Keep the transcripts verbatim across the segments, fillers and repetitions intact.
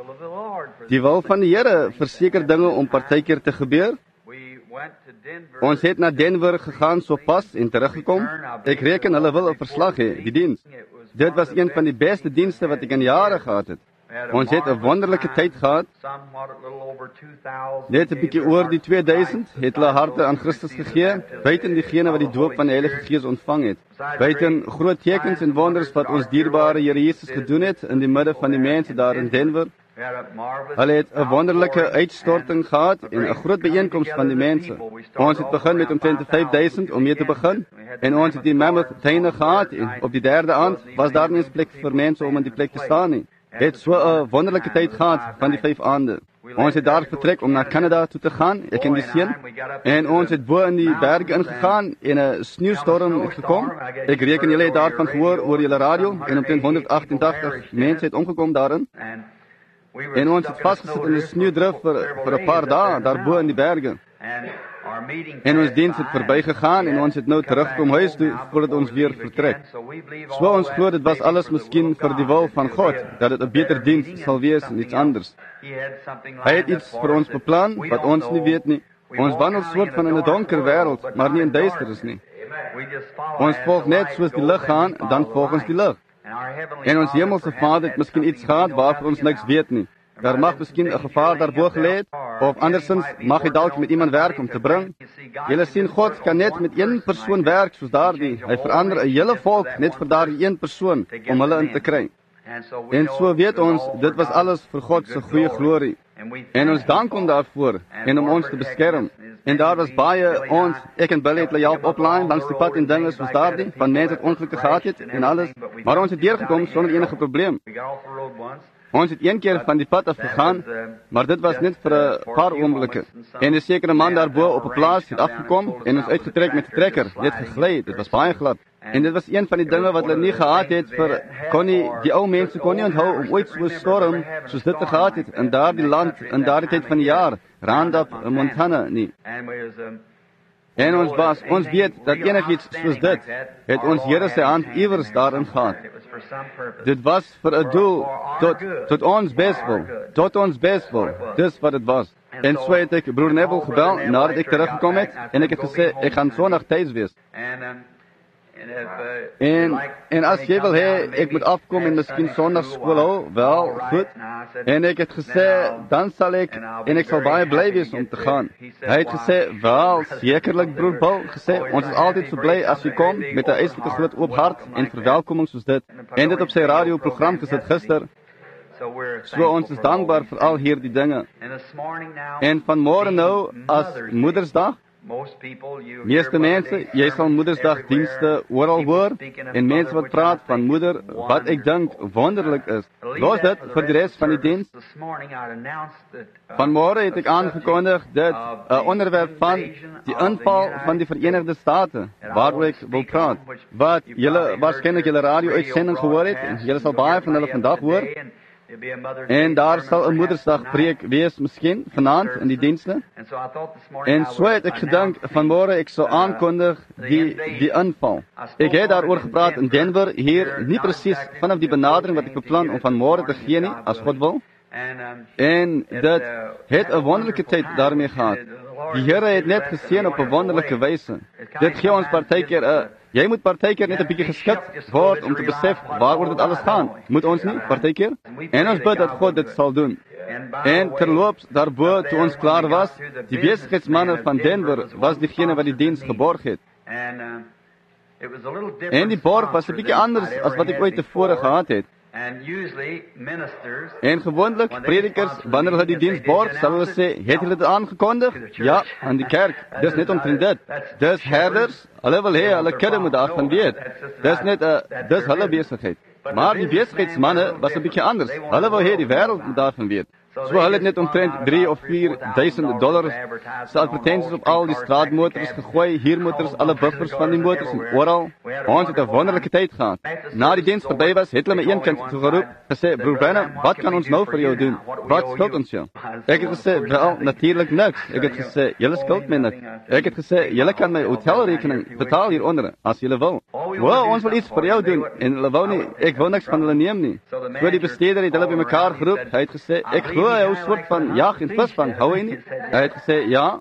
Die wil van die Here verseker dinge om partykeer te gebeur. Ons het na Denver gegaan sopas en teruggekom. Ek reken hulle wil 'n verslag hê, die diens. Dit was een van die beste dienste wat ek in jare gehad het. Ons het 'n wonderlike tyd gehad. Net 'n bietjie oor die twee duisend het hulle harte aan Christus gegee, buiten diegene wat die doop van die Heilige Gees ontvang het. Buiten groot tekens en wonders wat ons dierbare Here Jesus gedoen het in die midde van die mense daar in Denver. Hulle het 'n wonderlike uitstorting gehad en 'n groot byeenkoms van die mense. Ons het begin met omtrent vyf duisend om mee te begin. En ons het die Mammoth tuine gehad en op die derde aand was daar nie eens plek vir mense om in die plek te staan nie. Het so 'n wonderlike tyd gehad van die vyf aande. Ons het daar vertrek om na Canada toe te gaan, ek en die seun. En ons het bo in die berge ingegaan en 'n sneeustorm het gekom. Ek reken julle het daarvan gehoor oor julle radio en omtrent honderd agtentagtig mense het omgekom daarin. En ons het vasgesit in die sneeudrif vir, vir 'n paar dae daarbo in die berge. En ons diens het verbygegaan en ons het nou terugkom huis toe voordat ons weer vertrek. So ons glo dit was alles miskien vir die wil van God, dat dit 'n beter diens sal wees en iets anders. Hy het iets vir ons beplan wat ons nie weet nie. Ons wandel soort van in 'n donker wêreld, maar nie in duisternis nie. Ons volg net soos die lig gaan, dan volg ons die lig. En ons hemelse Vader het miskien iets gehad waarvan ons niks weet nie. Daar mag miskien 'n gevaar daarbo gelê het, of andersins mag hy dalk met iemand werk om te bring. Julle sien, God kan net met een persoon werk soos daardie. Hy verander 'n hele volk net vir daardie een persoon om hulle in te kry. En so weet ons, dit was alles vir God se goeie glorie. En ons dank hom daarvoor en om ons te beskerm. En daar was baie ons, ek en Billy het hulle help oplaai langs die pad en dinge soos daardie, van mense wat ongelukke gehad het en alles. Maar ons het deurgekom sonder enige probleem. Ons het een keer van die pad af gegaan, maar dit was net vir 'n paar oomblikke. En 'n sekere man daarbo op 'n plaas het afgekom en ons uitgetrek met 'n trekker, net gegly, dit was baie glad. En dit was een van die dinge wat hulle nie gehad het vir kon nie die ou mense kon nie onthou om ooit so 'n storm soos dit te gehad het in daardie land in daardie tyd van die jaar, Roundup in Montana nie. En ons was, ons weet dat enigiets soos dit het ons Here se hand iewers daarin gehad. Dit was vir 'n doel tot tot ons beswil, tot ons beswil. Dis wat dit was. En so het ek broer Neville gebel nadat ek teruggekom het en ek het gesê ek gaan Sondag tuis wees. En en as jy wil hê ek moet afkom en miskien Sondag skool hou, wel, goed. En ek het gesê dan sal ek en ek sal baie bly wees om te gaan. Hy het gesê, wel, sekerlik broer Paul, gesê ons is altyd so bly as jy kom met 'n eislike groot oop hart en verwelkoming soos dit. En dit op sy radioprogram gesit gister. So ons is dankbaar vir al hierdie dinge. En vanmôre nou as Moedersdag, meeste mense, jy sal Moedersdag dienste oral hoor en mense wat praat van moeder, wat ek dink wonderlik is. Los dit vir die res van die diens. Vanmôre het ek aangekondig dit 'n onderwerp van die inval van die Verenigde State waaroor ek wil praat. Wat julle waarskynlik julle radio-uitsending gehoor het en julle sal baie van hulle vandag hoor. En daar sal 'n Moedersdag preek wees miskien vanaand in die dienste. En so het ek gedink vanmôre ek sou aankondig die die inval. Ek het daaroor gepraat in Denver hier, nie presies vanaf die benadering wat ek beplan om vanmôre te gee nie, as God wil. En dit het 'n wonderlike tyd daarmee gehad. Die Here het net geseën op 'n wonderlike wyse. Dit gee ons partykeer 'n Jy moet partykeer net 'n bietjie geskit word om te besef waaroor dit alles gaan. Moet ons nie partykeer? En ons bid dat God dit sal doen. En terloops daarbo toe ons klaar was, die besigheidsmanne van Denver was diegene wat die diens geborg het. En die borg was 'n bietjie anders as wat ek ooit tevore gehad het. En gewoonlik predikers wanneer hulle die diens borg, sal hulle sê, het julle dit aangekondig? Ja, aan die kerk. Dis net omtrent dit. Dis herders, hulle wil hê hulle kudde moet daarvan weet. Dis net 'n dis hulle besigheid. Maar die besigheidsmanne was 'n bietjie anders. Hulle wou hê die wêreld moet daarvan weet. So hulle het net omtrent drie of vier duisend dollars se advertensies op al die straatmotors gegooi, huurmotors, alle buffers van die motors en oral. Ons het 'n wonderlike tyd gehad. Na die diens verby was, het hulle my een kind toe geroep, gesê, "Broer Branham, wat kan ons nou vir jou doen? Wat skuld ons jou?" Ek het gesê, "Wel, natuurlik niks." Ek het gesê, "Julle skuld my niks." Ek het gesê, "Julle kan my hotelrekening betaal hieronder as julle wil." "Wel, ons wil iets vir jou doen." En hulle wou nie, ek wou niks van hulle neem nie. So die besteder het hulle bymekaar geroep. Hy het gesê, "Ek glo hy hou soort van jag en visvang, hou hy nie?" Hy het gesê, "Ja."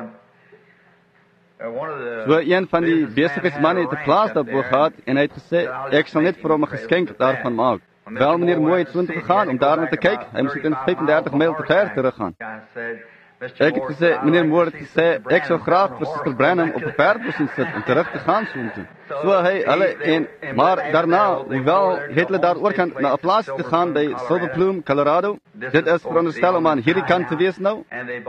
So een van die besigheidsmanne het 'n plaas daarbo gehad en hy het gesê, "Ek sal net vir hom 'n geskenk daarvan maak." Wel, meneer Mooi het soontoe gegaan om daarna te kyk. Hy moes in vyfendertig myl te ver teruggaan. Ek het gesê, meneer Moore het gesê, ek sou graag vir Suster Branham op 'n perd wil sien sit om terug te gaan soontoe. So hy, hulle, en, maar daarna, hoewel het hulle daar oorkant na 'n plaas te gaan by Silver Plume, Colorado. Dit is veronderstel om aan hierdie kant te wees nou.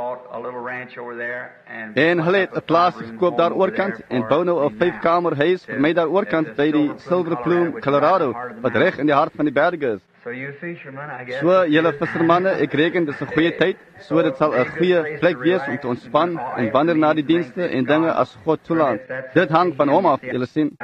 En hulle het 'n plaas gekoop daar oorkant en bou nou 'n vyfkamer huis vir my daar oorkant by die Silver Plume, Colorado, wat reg in die hart van die berge is. So, julle vissermanne, ek reken dis 'n goeie tyd, so dit sal 'n goeie plek wees om te ontspan en wanneer na die dienste en dinge as God toelaat. Dit hang van hom af, julle sien.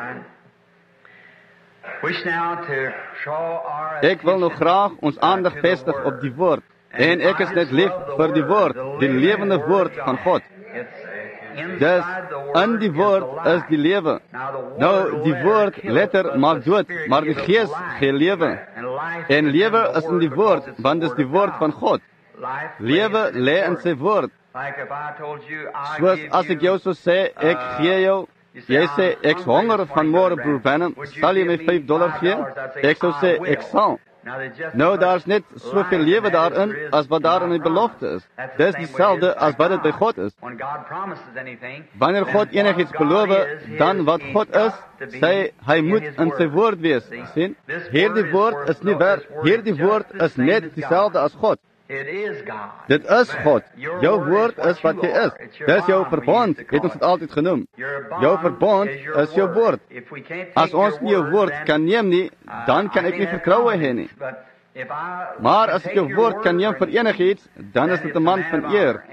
Ek wil nog graag ons aandag vestig op die woord. En ek is net lief vir die woord, die lewende woord van God. Dus, in die woord is die lewe. Nou, die woord, letter, maak dood, maar die gees gee lewe. En lewe is in die woord, want dit is die woord van God. Lewe lê in sy woord. Soos as ek jou sou sê, ek gee jou, jy sê, ek's honger van môre, broer Branham, sal jy my vyf dollar gee? Ek sou sê, ek sal. Nou, daar's net soveel lewe daarin as wat daar in die belofte is. Dis dieselfde as wat dit by God is. Wanneer God enigiets beloof, dan wat God is, sê hy moet in sy woord wees. Sien? Hierdie woord is nie werd. Hierdie woord is net dieselfde as God. Dit is God. Jou woord is wat jy is. Dis jou verbond, het ons dit altyd genoem. Jou verbond is jou woord. As ons nie jou woord kan neem nie, dan kan ek nie vertroue hê nie. Maar as ek jou woord kan neem vir enigiets, dan is dit 'n man van eer.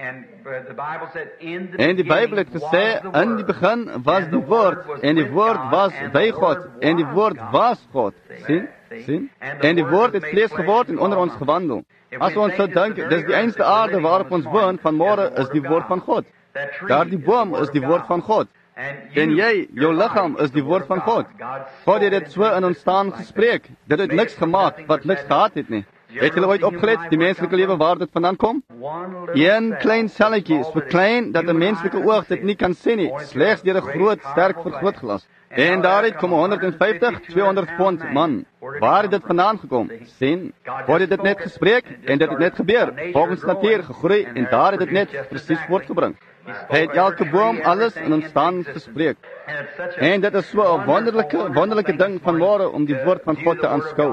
En die Bybel het gesê, in die begin was die woord, en die woord was by God, en die woord was God. Sien? Sien? En die woord het vlees geword en onder ons gewandel. As ons so dink, dis die einste aarde waarop ons woon, van môre is die woord van God. Daar die boom is die woord van God. En jy, jou liggaam is die woord van God. God het dit so in ontstaan gespreek. Dit het niks gemaak wat niks gehad het nie. Het julle ooit opgelet, die menslike lewe waar dit vandaan kom? Een klein selletjie is so klein dat 'n menslike oog dit nie kan sien nie, slegs deur 'n groot, sterk vergrootglas. En daaruit kom honderdvyftig, tweehonderd pond man. Waar het dit vandaan gekom? Sien, God het dit net gespreek en dit het net gebeur. Volgens natuur gegroei en daar het dit net presies voortgebring. Hy het elke boom alles in ontstaan gespreek. En dit is so 'n wonderlike, wonderlike ding van môre om die woord van God te aanskou.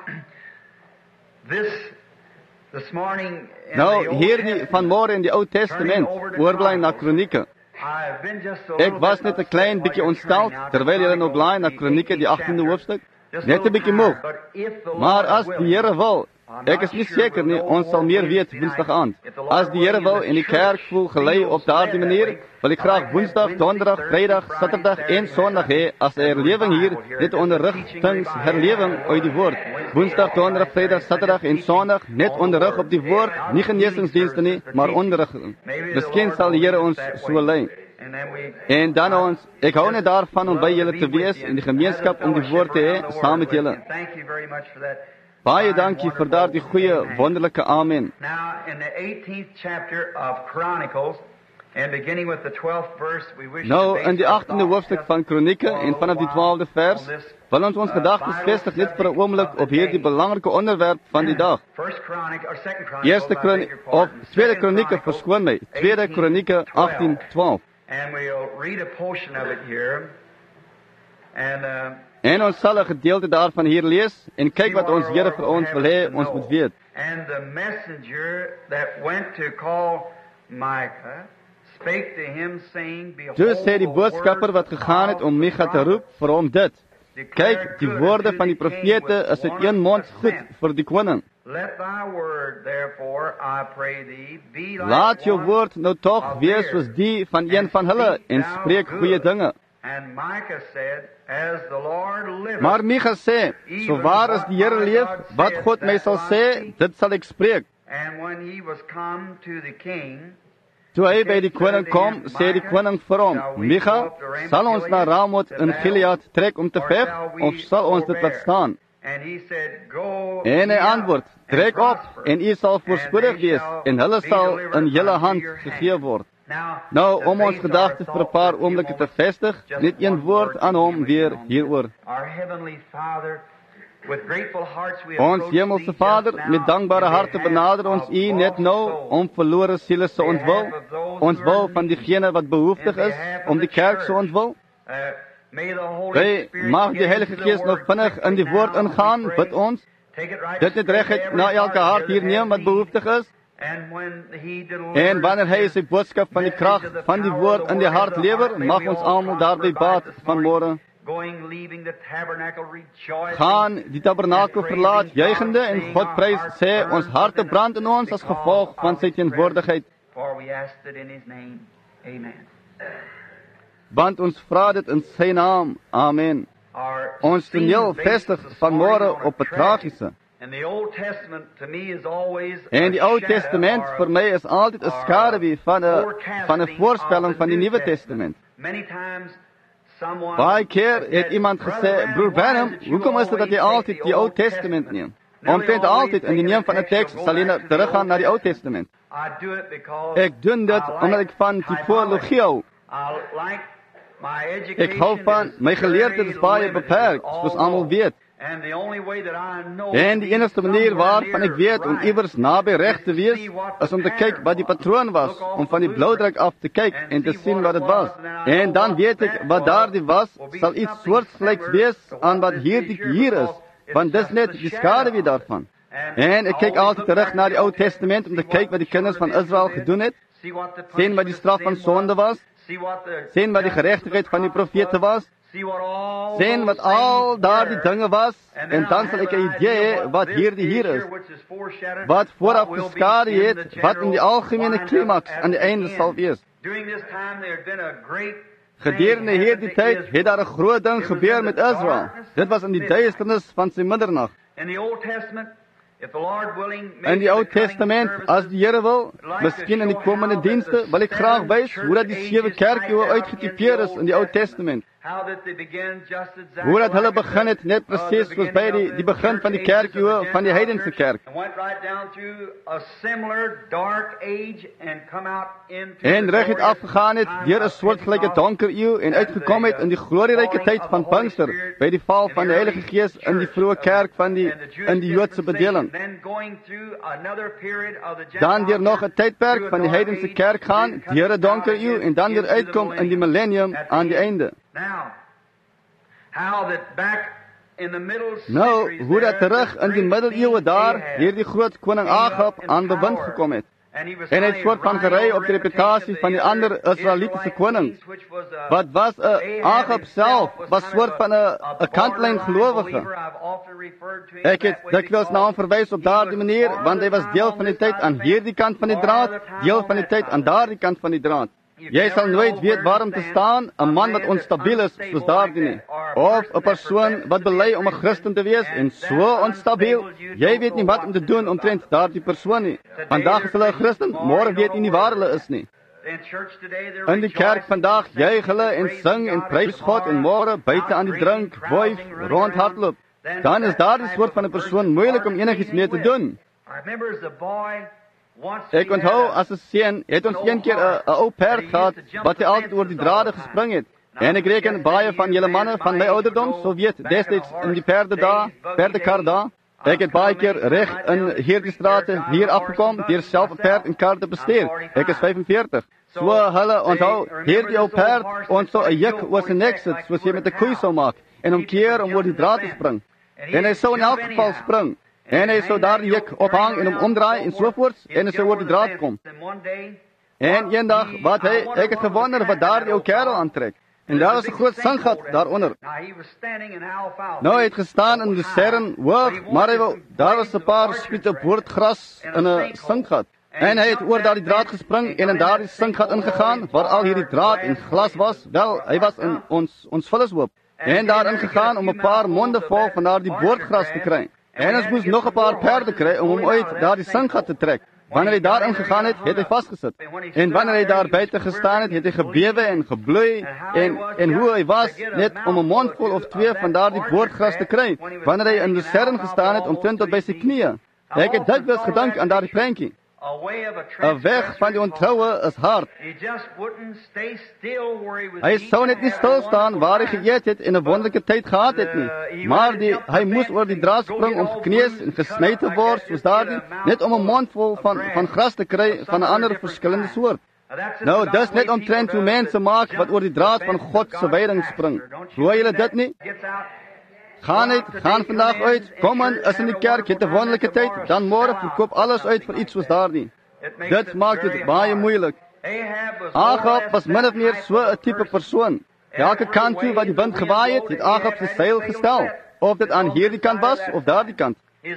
Nou, hierdie van môre in die Ou Testament, oorbly na Kronieke. Ek was net 'n klein bietjie ontsteld, terwyl jy nou blaai na Kronieke, die agtiende hoofstuk. Net 'n bietjie moeg. Maar as die Here wil, ek is nie seker nie, ons sal meer weet Woensdag aand. As die Here wil en die kerk voel gelei op daardie manier, wil ek graag Woensdag, Donderdag, Vrydag, Saterdag en Sondag hê as 'n herlewing hier, net onderrigtings herlewing uit die woord. Woensdag, Donderdag, Vrydag, Saterdag en Sondag net onderrig op die woord, nie geneesingsdienste nie, maar onderrig. Miskien sal die Here ons so lei. En dan ons, ek hou net daarvan om by julle te wees in die gemeenskap om die woord te hê saam met julle. Baie dankie vir daardie goeie, wonderlike amen. Now, in the eighteenth chapter of Chronicles, and beginning with the twelfth verse, we wish Nou, in die agtiende hoofstuk van Kronieke en vanaf die twaalfde vers, wil ons ons gedagtes vestig net vir 'n oomblik op hierdie belangrike onderwerp van die dag. Eerste Kronieke, of Tweede Kronieke, verskoon my, Tweede Kronieke agttien twaalf. And we'll read a portion of it here. And uh En ons sal 'n gedeelte daarvan hier lees en kyk wat ons Here vir ons wil hê ons moet weet. And the messenger that went to call Micah spake to him saying, behold, Dus sê die boodskapper wat gegaan het om Micha te roep vir hom dit. Kyk, die woorde van die profete is uit een mond goed vir die koning. Let thy word, therefore, I pray thee, be like Laat jou one woord nou tog of wees theirs, soos die van een van hulle en spreek goeie dinge. And Micah said, as the Lord liveth, Maar Micha sê, so waar as die Here leef, wat God my sal sê, dit sal ek spreek. and when he was come to the king, Toe hy by die koning kom, sê die koning vir hom, Micha, sal ons na Ramoth in Gilead trek om te veg, of sal ons dit laat staan? and he said, Go En hy ye up antwoord, and trek op, prosper, en u sal voorspoedig and they wees, shall en hulle be sal delivered in julle unto hand your hand." gegee word. Now, Nou, to om ons base gedagtes our vir 'n thought paar for a few oomblikke te moments, vestig, just net een one woord aan hom to weer begin on. hieroor. Our Heavenly Father, with grateful hearts we Ons approach hemelse thee Vader, just now met dankbare in harte behalf benader ons of U net lost nou souls, om verlore siele se ontwil, behalf of those ons who wil are van needy, diegene wat behoeftig in is, behalf of om die the kerk se church. ontwil. Uh, may the Holy Wy Spirit mag die get Heilige into the Gees nog word vinnig in die quickly woord now, we ingaan, pray. bid ons, Take it right dit net straight to reguit every na heart elke hart here hier that neem has wat need. behoeftig is. And when he delivers En wanneer hy his sy boodskap van die message krag of the van die power woord of the in die word hart of the lewer, heart, may mag we ons all almal daarbey prosper by baat it this van morning. môre. Going, leaving the tabernacle, rejoicing, Gaan die tabernakel verlaat, juigende en God prys, sê ons harte brand in ons as gevolg van sy teenwoordigheid, for we asked it in his name. Amen. want ons vra dit in sy naam. Amen. Our Ons toneel theme based vestig this vanmôre morning on op 'n tragedy. tragiese. And the Old Testament to me is always En die a Ou shadow Testament or a- vir my is altyd 'n or skaduwee van 'n forecasting van 'n voorspelling of the van die New Nuwe Testament. Many times someone Baie keer said, het iemand "Brother gesê, broer why Branham, is it you hoekom is dit dat jy always altyd take die the Ou Old Testament neem? Nearly Omtrent always altyd in die taking neem van 'n a text, teks you'll sal jy go na back to the teruggaan Old na die Ou Testament. Testament. I do it because Ek doen dit I like omdat ek van tipologie hou. I like my education Ek hou van is my geleerdheid is very baie limited, beperk, all soos almal know. weet. And the only way that I know En to die be enigste manier somewhere waarvan ek weet om near iewers naby reg te is to wees, see what the is om te kyk pattern wat die was. patroon was, Look off om van die the blauwdruk af te kyk and en te see sien what wat it dit was. was, and then I En know dan what weet ek that wat was daardie was, will be sal iets something soortgelyks similar wees to what aan wat this hierdie is here, hier is, because it's want dis just net the die shadow skaduwee of it. daarvan. And En ek kyk always altyd look terug back na to die the Ou Old Testament, Testament om te see kyk what wat die the kinders van children of Israel Israel gedoen het, did, see what the sien wat die punishment straf of van sin sonde was, see what the sien wat die justice of the geregtigheid van die prophets profete was, see what all sien wat those things al daardie were. dinge was, And en then dan I sal have ek an 'n idee idea hê what wat this hierdie is hier here, is, which is foreshadowed, wat vooraf what will be geskadu in het, the wat in die general algemene wind-up klimaks at aan die the einde end. sal wees. During this time there had been a great Gedurende thing hierdie happened to tyd Israel. het daar 'n groot ding It was gebeur in met the Israel. darkness Dit of was in die midnight. duisternis van sy middernag. In the Old Testament, if the Lord willing, In maybe die Ou the coming Testament, services, as die Here wil, I'd like to miskien in die show komende how that dienste, the wil ek graag seven wys hoe dat die church sewe ages kerkeeue typed out uitgetypeer in is the in die Ou Old Testament. How that they began just exactly Hoe dat hulle like begin het net the, uh, presies the soos by beginning die of die the begin church van die ages of the kerkeeue van die Gentile heidense church, kerk. and went right down through a similar dark age and come out into En the reg het glorious afgegaan het time deur 'n of soortgelyke Pentecost donker eeu en uitgekom het in die glorieryke tyd van Pinkster by die val van die Heilige Gees in die vroeë kerk van die in die Joodse bedeling. Dan deur nog 'n tydperk van die heidense kerk gaan, deur 'n donker eeu en dan weer uitkom in die millennium aan die einde. Nou, hoe dat terug in die middeleeue daar hierdie groot koning Agab aan bewind gekom het. En hy het voort van gery op die reputasie van die ander Israelitiese konings. Wat was 'n Agab self was soort van 'n 'n kantlyn gelowige. Ek het dikwels na hom verwys op daardie manier, want hy was deel van die tyd aan hierdie kant van die draad, deel van die tyd aan daardie kant van die draad. Jy sal nooit weet waar om te staan, 'n man wat onstabiel is soos daardie nie. Of 'n persoon wat bely om 'n Christen te wees en so onstabiel, jy weet nie wat om te doen omtrent daardie persoon nie. Vandag is hulle 'n Christen, môre weet jy nie waar hulle is nie. In die kerk vandag juig hulle en sing en prys God en môre buite aan die drink, woef, rondhardloop. Dan is daardie soort van 'n persoon moeilik om enigiets mee te doen. Ek onthou as 'n seun het ons een keer 'n 'n ou perd gehad wat hy altyd oor die drade gespring het. En ek reken baie van julle manne van my ouderdom sou weet destyds in die perde daar, perdekar daar. Ek het baie keer reg in hierdie strate hier afgekom deur self 'n perd en kar te bestuur. Ek is vyfenveertig. So hulle onthou hierdie ou perd ons so 'n juk oor sy nek sit soos jy met 'n koei sou maak en hom keer om oor die draad te spring. En hy sou in elk geval spring. En hy sou daar die juk ophang en hom omdraai en sovoorts en hy sou oor die draad kom. En eendag wat hy, ek het gewonder wat daardie ou kerel aantrek. En daar was 'n groot singgat daaronder. Now he was standing in alfalfa. Nou hy het gestaan in die serren hoog, maar hy wou, daar was 'n paar spiete boordgras in 'n singgat. En hy het oor daardie draad gespring en in daardie singgat ingegaan waar al hierdie draad en glas was. Wel, hy was in ons ons vullishoop. En daarin gegaan om 'n paar monde vol van daardie boordgras te kry. En ons moes nog 'n paar perde kry om hom uit daardie singgat te trek. Wanneer hy daarin gegaan het, het hy vasgesit. En wanneer hy daar buite gestaan het, het hy gebewe en gebloei en en hoe hy was net om 'n mondvol of twee van daardie boordgras te kry. Wanneer hy in die serren gestaan het omtrent tot by sy knieë. Ek het dikwels gedink aan daardie prentjie. 'n Weg van die ontroue is hard. Hy sou net nie stil staan waar hy geëet het en 'n wonderlike tyd gehad het nie. Maar die, hy moes oor die draad spring om gekneus en gesny te word soos daardie, net om 'n mondvol van van gras te kry van 'n ander verskillende soort. Nou, dis net omtrent hoe mense maak wat oor die draad van God se weiding spring. Hoor julle dit nie? Gaan net, gaan vandag uit, kom in, is in die kerk, het 'n wonderlike tyd, dan môre verkoop alles uit vir iets soos daardie. Dit maak dit baie moeilik. Agab was min of meer so 'n tipe persoon. Elke kant toe wat die wind gewaai het, het Agab sy seil gestel. Of dit aan hierdie kant was, of daardie kant.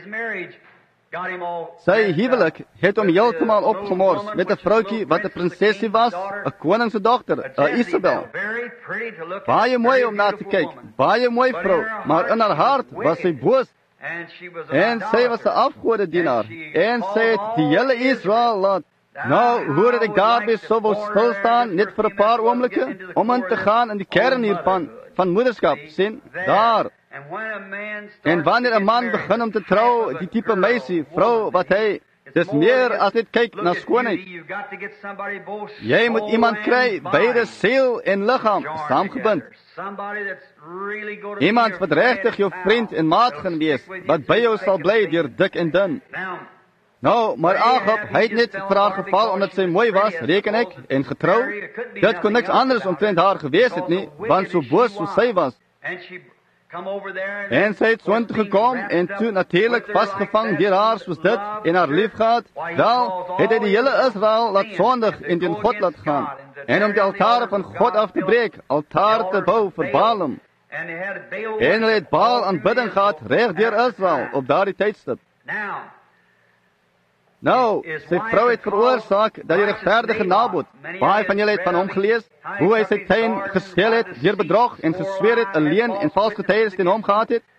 Sy huwelik het hom heeltemal opgemors met 'n vroutjie wat 'n prinsesie was, 'n koning se dogter, 'n Isabel. Baie mooi om na te kyk, baie mooi vrou, maar in haar hart was sy boos. En sy was 'n afgodedienaar, en sy het die hele Israel laat. Nou, hoe het ek daarby so wou stilstaan, net vir 'n paar oomblikke, om in te gaan in die kern hiervan, van moederskap, sien, daar. En wanneer 'n man begin om te trou, die tipe meisie, vrou wat hy, dis meer as net kyk na skoonheid. Jy moet iemand kry, beide siel en liggaam saamgebind. Iemand wat regtig jou vriend en maat gaan wees, wat by jou sal bly deur dik en dun. Nou, maar Agab, hy het net vir haar geval omdat sy mooi was, reken ek, en getrou. Dit kon niks anders omtrent haar gewees het nie, want so boos soos sy was. En sy het so intoe gekom, en toe natuurlik vastgevang deur haar soos dit, en haar lief gehad, wel, het hy die hele Israel laat sondig en teen God laat gaan, en om die altare van God af te breek, altaar te bou vir Baalim. En hulle het Baal aanbidding gehad, reg deur Israel, op daardie tydstip. Nou, sy vrou het veroorsaak dat die regverdige Nabot, baie van julle het van hom gelees, hoe hy sy tuin gesteel het, deur bedrog en gesweer het, 'n leuen en vals getuienis teen hom gehad het,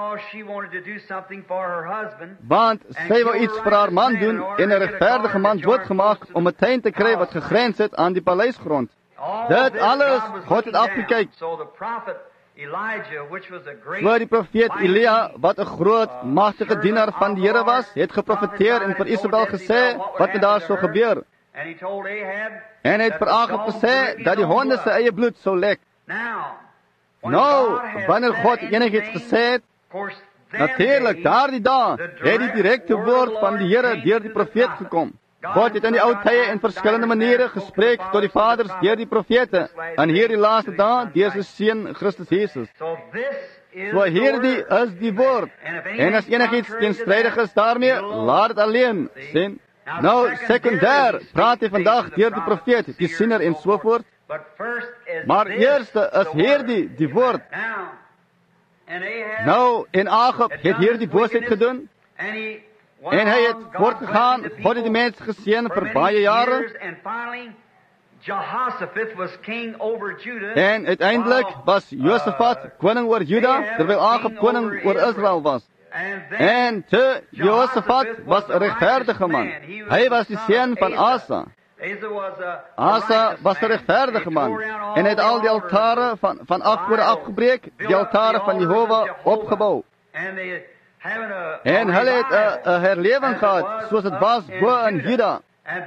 want sy wou iets vir haar man doen en 'n regverdige man doodgemaak om 'n tuin te kry wat gegrens het aan die paleisgrond. Dit alles, God het afgekyk. So die profeet Elia, wat 'n groot, magtige dienaar van die Here was, het geprofeteer en vir Isabel gesê wat met daar sou gebeur. En hy het vir Agab gesê dat die honde sy eie bloed sou lek. Nou, wanneer God enigiets gesê het, natuurlik, daardie dag, het die direkte woord van die Here deur die profeet gekom. God het in die ou tye en verskillende maniere gespreek tot die vaders deur die profete, en hier die laaste dae deur sy seun Christus Jesus. So hierdie is die woord, en as enigiets teenstrydig is daarmee, laat dit alleen, sien. Nou, sekundêr praat hy vandag deur die profeet, die siener en so voort, maar eerste is hierdie die woord. Nou, en Agab het hierdie boosheid gedoen, en hy het voortgegaan, God het die mens geseën vir baie jare. En uiteindelik was Josafat koning oor Juda, terwyl Agab koning oor Israel was. En te Josafat was 'n regverdige man. Hy was die seun van Asa. Asa was 'n regverdige man, en hy het al die altare van, van afgode afgebreek, die altare van Jehovah opgebou. En hulle het 'n herlewing gehad, soos dit was bo in Juda.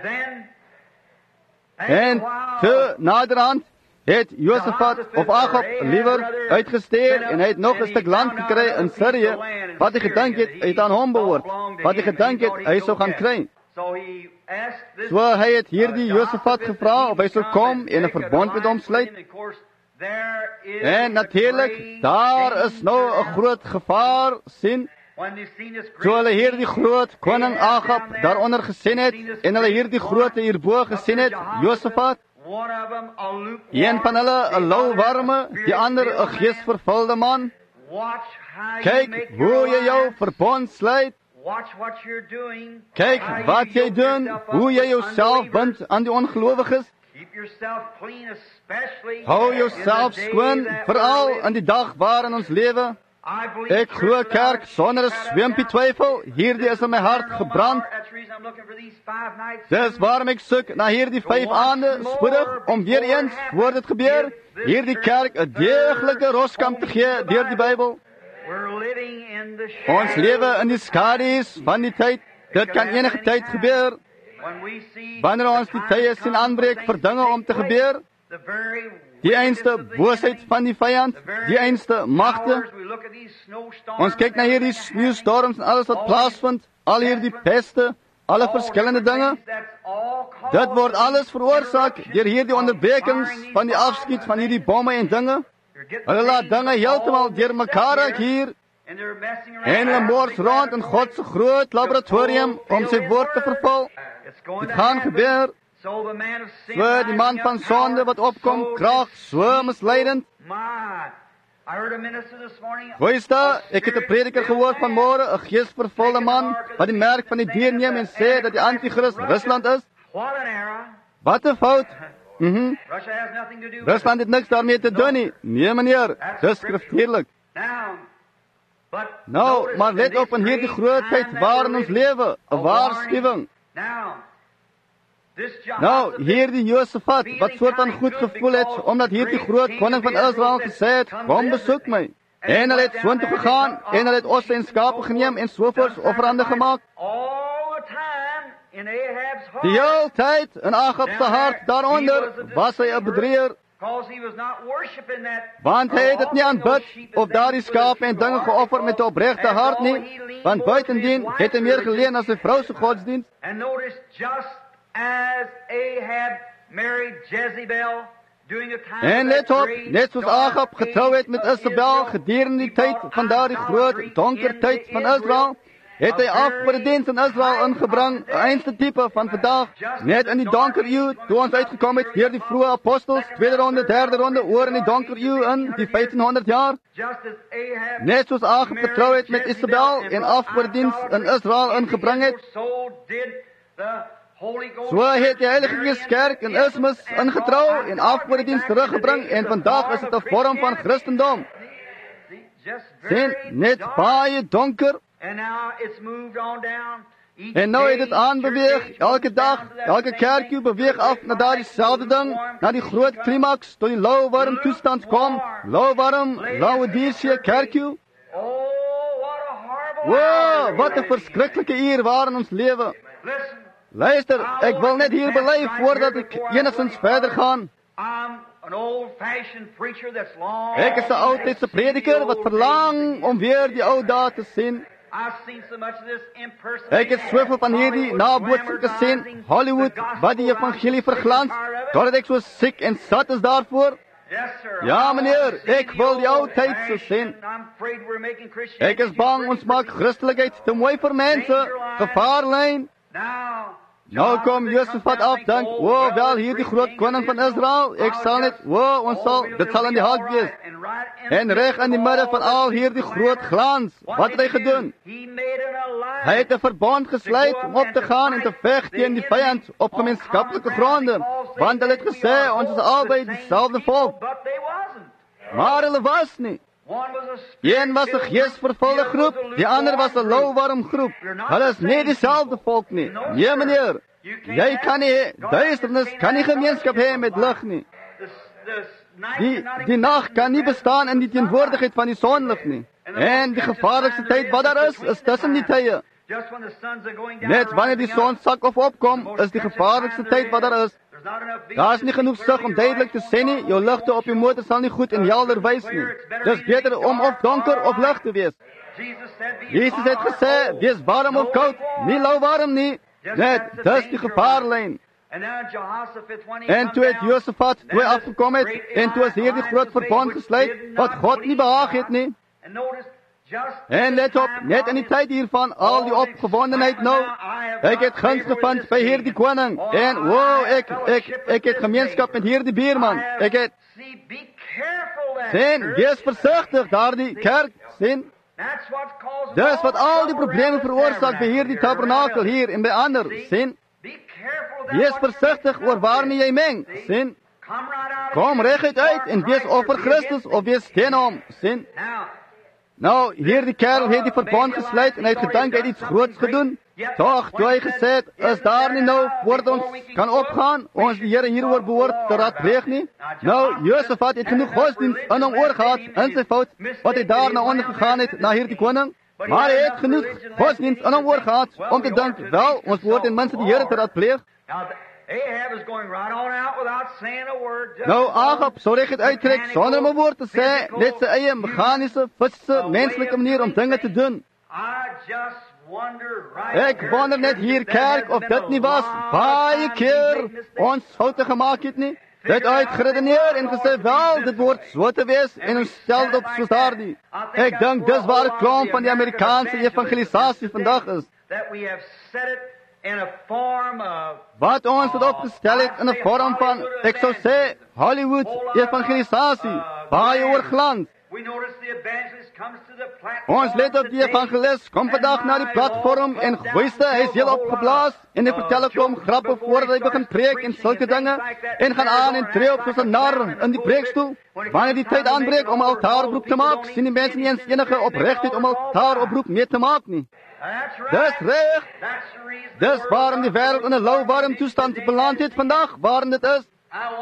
En te naderhand het Josafat of Agab liewer uitgestuur, en hy het nog 'n stuk land gekry in Syrië, wat hy gedink het, hy het aan hom behoort, wat hy gedink het, hy sou gaan kry. So hy het hierdie Josafat gevra of hy sou kom en 'n verbond met hom sluit. En natuurlik, daar is nou 'n groot gevaar, sien. So hulle hierdie groot koning Agab daaronder gesien het, en hulle hierdie groote hierbo gesien het, Josafat, one of them a lukewarm, Een van hulle 'n lauwarme, die ander 'n geesvervulde man. watch how you Kyk make hoe your jy jou alliance. verbond sluit. Watch what you're doing. Kyk How you wat jy yoke doen, yourself up hoe jy with jouself unbelievers. bind aan die ongelowiges. Keep yourself clean, especially Hou in jouself the days skoon, that veral we're living. in die dag waarin ons lewe. I believe Ek glo church kerk without a sonder 'n shadow of swempie doubt. twyfel, hierdie is in my hart Burn on my gebrand. heart. That's the reason I'm looking for these five nights. Dis waarom ek soek na hierdie vyf aande spoedig om weer eens voor dit gebeur, hierdie kerk 'n deeglike roskamp te gee deur die Bybel. We're living in the Ons shadow. lewe in die skadu's van die tyd. Dit kan enige tyd gebeur. When we see Wanneer ons die tye sien aanbreek vir dinge om te gebeur, the very die einste boosheid van die vyand, die einste magte. powers, we look at these snowstorms Ons kyk na hierdie sneeustorms en alles wat plaasvind, al hierdie peste, alle verskillende dinge. Dit word alles veroorsaak deur hierdie onderbrekings van die afskiet van hierdie bomme en dinge. Hulle laat dinge heeltemal deurmekaar raak hier en hulle mors rond in God se groot laboratorium om sy woord te vervul. Dit gaan gebeur. So die man van sonde wat opkom, krag, so misleidend. Goeie, ek het 'n prediker gehoor vanmôre, 'n geesvervulde man wat die merk van die dier neem en sê dat die anti-kris Rusland is. Wat 'n fout. Mhm. Rusland het niks daarmee te doen nie. Nee meneer, dis skriftuurlik. Nou, maar let op in hierdie grootheid waarin ons lewe, 'n waarskuwing. Nou, hierdie Josafat, wat soort van goed gevoel het, omdat hierdie groot koning van Israel gesê het, kom besoek my. En hulle het soontoe gegaan, en hulle het osse en skape geneem, en sovoorts offerande gemaak. Die hele tyd, in Agab se hart, daaronder, was hy 'n bedrieger. Want hy het dit nie aanbid, op daardie skape en dinge geoffer met 'n opregte hart nie, want buitendien het hy meer geleen as sy vrou se godsdienst. As Ahab married Jezebel during the time En let op, net soos Agab getrou het met Isabel gedurende die tyd van daardie groot donker tyd van Israel, het hy afgodediens in Israel ingebring, 'n einste tipe van vandag, net in die donker eeu, toe ons uitgekom het deur die vroeë apostels, tweede ronde, derde ronde, oor in die donker eeu in die vyftienhonderd jaar. Net soos Agab getrou het met Isabel en afgodediens in Israel ingebring het, so het die Heilige Gees kerk in Ismus ingetrou en afgodediens teruggebring en vandag is dit 'n vorm van Christendom. Sien, net baie donker. En nou het dit aanbeweeg, elke dag, elke kerkie beweeg af na daardie selfde ding, na die groot klimaks, tot die lauwarm toestand kom, lauwarm, Laodicea kerkie. Wow, wat 'n verskriklike uur waarin ons lewe. Luister, ek wil net hier bely voordat ek enigstens verder gaan. Ek is 'n oudtydse prediker wat verlang om weer die ou dae te sien. Ek het soveel van hierdie nabootsing gesien, Hollywood, wat die evangelie verglans, totdat ek so siek en sat is daarvoor. Ja meneer, ek wil die ou tyd so sien. Ek is bang ons maak Christelikheid te mooi vir mense, gevaarlyn. Nou kom Josafat af, dink, o, wel hierdie groot koning van Israel, ek sal net, o, ons sal, dit sal in die hak wees. En reg in die midde van al hierdie groot glans, wat het hy gedoen? Hy het 'n verbond gesluit om op te gaan en te veg teen die vyand op gemeenskaplike gronde, want hulle het gesê, ons is albei dieselfde volk. Maar hulle was nie. Een was 'n geesvervulde groep, die ander was 'n lauwarm groep. Hulle is nie dieselfde volk nie. Nee meneer, jy kan nie, duisternis kan nie gemeenskap hê met lig nie. Die, die nag kan nie bestaan in die teenwoordigheid van die sonlig nie. En die gevaarlikste tyd wat daar is, is tussen die tye. Net wanneer die son sak of opkom, is die gevaarlikste tyd wat daar is. Daar is nie genoeg sig om duidelik te sê nie, jou ligte op jou motor sal nie goed en helder wys nie. Dis beter om of donker of lig te wees. Jesus het gesê, wees warm of koud, nie lauwarm nie. Net, dis die gevaarlyn. En toe het Josafat, toe hy afgekom het, en toe is hierdie groot verbond gesluit, wat God nie behaag het nie. En let op, net in die tyd hiervan, al die opgewondenheid nou, Ek het guns gevind by hierdie koning. En wow, ek ek ek het gemeenskap met hierdie buurman. Ek het sien, wees versigtig daardie kerk, sien. Dis wat al die probleme veroorsaak by hierdie tabernakel hier en by ander, sien. Wees versigtig oor waarmee jy meng, sien. Kom reguit uit en wees of vir Christus of wees teen hom, sien. Nou, hierdie kerel het die verbond gesluit en hy het gedink hy het iets groots gedoen. Toch, toe hy gesê het, is daar nie nou, voordat ons kan opgaan, ons die Here hieroor behoort te raadpleeg nie. Nou, Josafat het genoeg godsdienst in hom oorgehad, in sy fout, wat hy daar na onder gegaan het, na hierdie koning. Maar hy het genoeg godsdienst in hom oorgehad, om te dink, wel, ons behoort ten minste die Here te raadpleeg. Nou, Agab sou reg het uittrek, sonder om 'n woord te sê, net sy eie meganiese, fisiese, menslike manier om dinge te doen. Ek wonder net hier, kerk, of dit nie was, baie keer, ons foute gemaak het nie. Dit uitgeredeneer en gesê, wel, dit behoort so te wees, en ons stel dit op soos daardie. Ek dink, dis waar die klomp van die Amerikaanse evangelisatie vandag is. Wat ons het opgestel het in 'n vorm van, ek sou sê, Hollywood evangelisatie, baie oorglans. Ons let op die evangelis, kom vandag na die platform en goeiste, hy is heel opgeblaas en hy vertel ek om grappe voordat hy begin preek en sulke dinge en gaan aan en tree op soos 'n nar in die preekstoel. Wanneer die tyd aanbreek om altaaroproep te maak, sien die mense nie eens enige opregtheid om altaaroproep mee te maak nie. Dis reg. Dis waarom die wêreld in 'n lauwarm toestand beland het vandag, waarom dit is.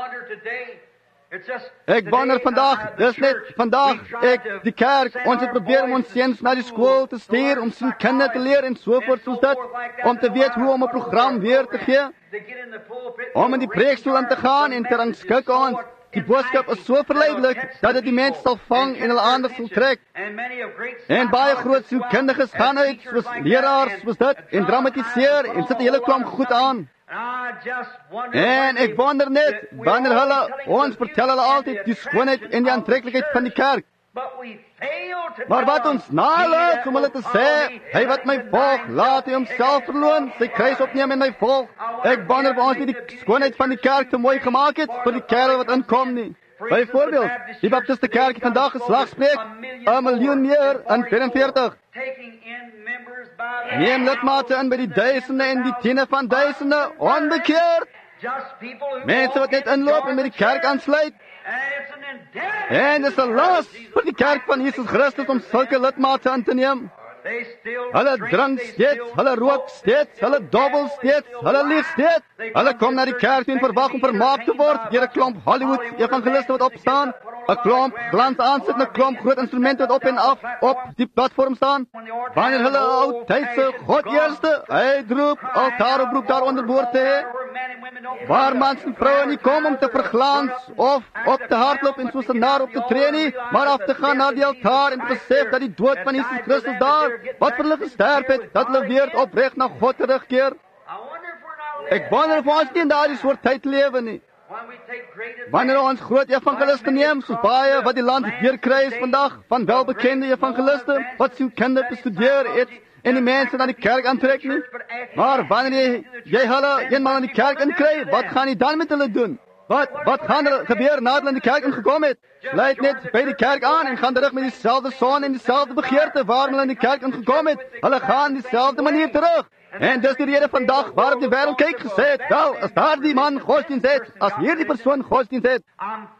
Ek wonder vandag, dis net vandag, ek, die kerk, ons het probeer om ons seuns na die skool te stuur, om sien kinders te leer en sovoort soos dit, om te weet hoe om 'n program weer te gee, om in die preekstoel in te gaan en te rangskik ons. Die boodskap is so verleidelik, dat dit die mense sal vang en hulle aandag sal trek. En baie groot sielkundiges gaan uit, soos leraars, soos dit, en dramatiseer, en sit 'n hele klomp goed aan. En ek wonder net, wanneer hulle, ons vertel hulle altyd die skoonheid en die aantreklikheid van die kerk. Maar wat ons nalaat om hulle te sê, hy wat my volg, laat hy homself verloon, sy kruis opneem en my volg. Ek wonder of ons nie die skoonheid van die kerk te mooi gemaak het, vir die kerel wat inkom nie. Byvoorbeeld, die Baptiste kerk het vandag geslagspreek, 'n miljoen meer in vyfenveertig. Neem lidmate in by die duisende en die tiene van duisende, onbekeerd. Mense wat net inloop en by die kerk aansluit. En dit is 'n las vir die kerk van Jesus Christus om sulke lidmate aan te neem. Hulle drink steeds, hulle rook steeds, hulle dobbel steeds, hulle lieg steeds. Hulle kom na die kerk en verwag om vermaak te word deur 'n klomp Hollywood evangeliste wat opstaan, 'n klomp glans aansit en 'n klomp groot instrumente wat op en af op die platform staan. Wanneer hulle ou tydse God eerste uitroep, altaaroproep daaronder behoort te hê, waar mans en vroue nie kom om te verglans of op te hardloop en soos 'n nar op te tree nie, maar af te gaan na die altaar en te besef dat die dood van Jesus Christus daar, wat vir hulle gesterf het, dat hulle weer opreg na God terugkeer. Ek wonder of ons nie in daardie soort tyd lewe nie. Wanneer ons groot evangeliste neem, soos baie wat die land weer kry is vandag, van welbekende evangeliste, wat sielkunde bestudeer het, en die mense na die kerk aantrek nie. Maar wanneer jy, jy hulle eenmaal in die kerk inkry, wat gaan jy dan met hulle doen? Wat, wat gaan er gebeur nadat hulle in die kerk ingekom het? Sluit net by die kerk aan en gaan terug met dieselfde son en dieselfde begeerte waarom hulle in die kerk ingekom het. Hulle gaan dieselfde manier terug. En dis die rede vandag waarop die wêreld kyk gesê het, wel, as daar die man godsdienst het, as hierdie persoon godsdienst het.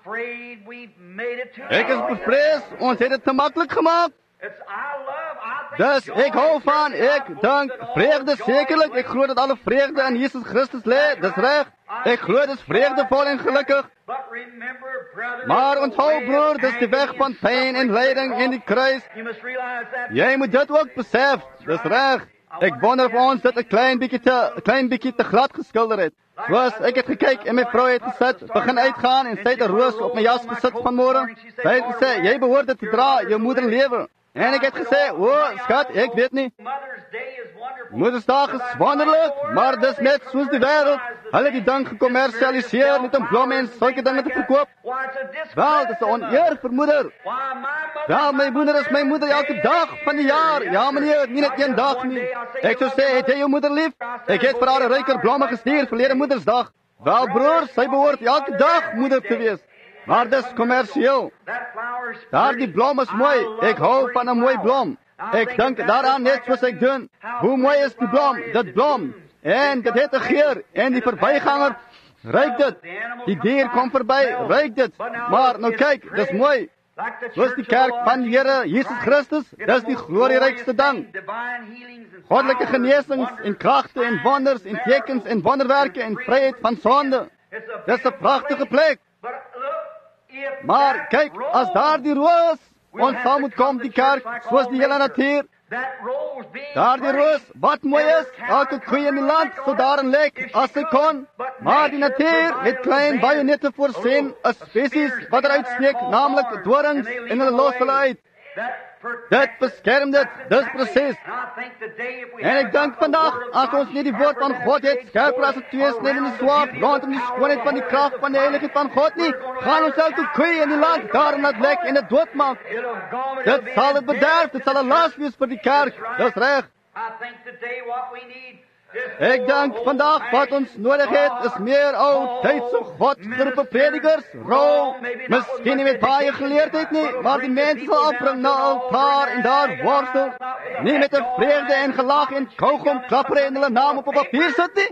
Ek is bevrees, ons het dit te maklik gemaak. Dus ek hou van, ek dink, vreugde sekerlik, ek glo dat alle vreugde in Jesus Christus lê, dis reg. Ek glo dis vreugdevol en gelukkig. Maar onthou broer, dis die weg van pyn en lyding en die kruis. Jy moet dit ook besef, dis reg. Ek wonder of ons dit 'n klein bietjie te, 'n klein bietjie te glad geskilder het. Was, ek het gekyk en my vrou het gesit, begin uitgaan en sy het 'n roos op my jas gesit vanmôre. Sy het gesê, jy behoort dit te dra, jou moeder lewe. En ek het gesê, o, skat, ek weet nie. Moedersdag is wonderlik, maar dis net soos die wêreld. Hulle die ding gekommersialiseer met 'n blomme en sulke dinge te verkoop. Wel, dis 'n oneer vir moeder. Wel, my moeder is my moeder elke dag van die jaar. Ja meneer, nie net een dag nie. Ek sou sê, het jy jou moeder lief? Ek het vir haar 'n ryker blomme gestuur verlede Moedersdag. Wel broer, sy behoort elke dag moeder te wees. Maar dis kommersieel. Daardie blom is mooi. Ek hou van 'n mooi blom. Ek dink daaraan net soos ek doen. Hoe mooi is die blom? Dit blom. En dit het 'n geur. En die verbyganger ruik dit. Die dier kom verby, ruik dit. Maar nou kyk, dis mooi. Soos die kerk van die Here Jesus Christus, dis die glorierykste ding. Goddelike genesings en kragte en wonders en tekens en wonderwerke en vryheid van sonde. Dis 'n pragtige plek. Maar kyk, as daar die roos, ons sal moet kom die kerk, soos die hele natuur. Daar die roos, wat mooi is, elke koei in die land, so daarin lek, as sy kon. Maar die natuur het klein bajonette voorsien, 'n spesies wat eruit steek, naamlik dorings, en hulle los hulle uit. Dit beskerm dit, dis presies. En ek dink vandag, as ons nie die woord van God het, skerper as 'n tweesnydende swaard, rondom die skoonheid van die krag van die heiligheid van God nie, gaan ons elke koei in die land daarin laat lek en dit doodmaak. Dit sal het bederf, dit sal 'n las wees vir die kerk, dis reg. Ek dink vandag wat ons nodig het, is meer ou tydse Godgeroepe predikers, rou, miskien nie met baie geleerdheid nie, maar die mense sal afbring na altaar en daar worstel, nie met 'n vreugde en gelag en kaugom klapper en hulle naam op 'n papier sit nie.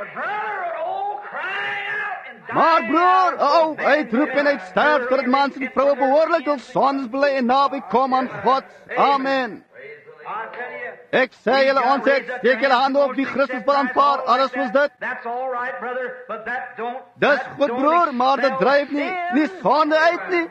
Maar broer, ou, uitroep en uitsterf vir dit mans en vroue behoorlik hul sondes bely en naby kom aan God. Amen. Ek sê julle ons het, steek julle hande op die Christus wil aanvaar, alles was dit. Dis goed broer, maar dit dryf nie, nie sonde uit nie.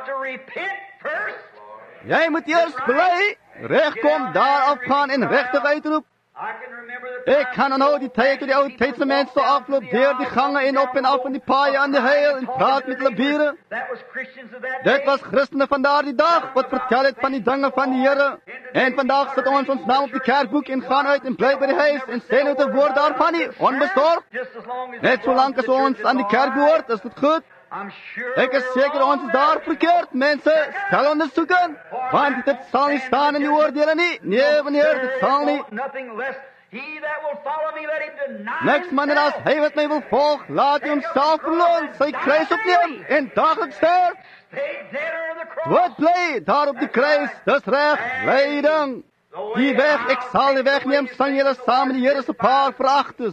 Jy moet eers bly, regkom, daar afgaan en regtig uitroep. Ek kan nou die tyd toe die ou tydse mense so afloop deur die gange en op en af in die paaie aan die heil en praat met hulle bure. Dit was Christene van daardie dag wat vertel het van die dinge van die Here. En vandag sit ons ons naam op die kerkboek en gaan uit en bly by die huis en sê nou 'n woord daarvan nie, onbestorf. Net solank as ons aan die kerk behoort, is dit goed. Ek is seker ons is daar verkeerd, mense, stel ondersoeken, want dit sal nie staan in die oordeele nie. Nee, meneer, dit sal nie. Niks minder as hy wat my wil volg, laat hy homself verloon, sy kruis opneem en dagelijks sterf. Wat bly daar op die kruis, dis reg, leiding. Die weg, ek sal die weg neem, sang julle saam met die Here se paar veragtes.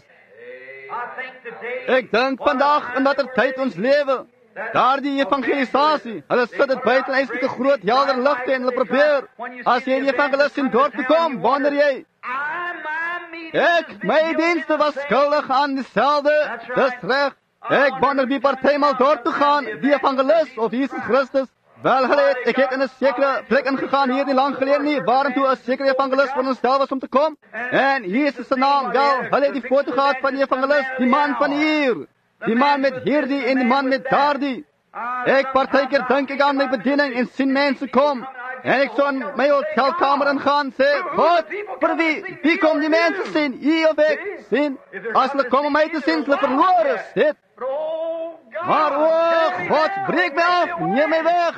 Ek dink vandag in watter tyd ons lewe, daar die evangelisasie, hulle sit dit buite en eintlik 'n groot helder ligte en hulle probeer. As jy die evangelis in dorp toe kom, wonder jy, ek, my dienste was skuldig aan dieselfde, dis reg. Ek wonder wie partymal dorp toe gaan, die evangelis of Jesus Christus. Wel, hulle het, ek het in 'n sekere plek ingegaan hier nie lang gelede nie, waarintoe 'n sekere evangelis van ons stel was om te kom. En Jesus se naam, wel, hulle het die foto gehad van die evangelis, die man van hier, die man met hierdie en die man met daardie. Ek partykeer dink ek aan my bediening en sien mense kom. En ek so in my hotelkamer ingaan, sê, God, vir wie, wie kom die mense sien, jy of ek, sien? As hulle kom om my te sien, hulle verloor is, dit. Maar o, God, breek my af, neem my weg.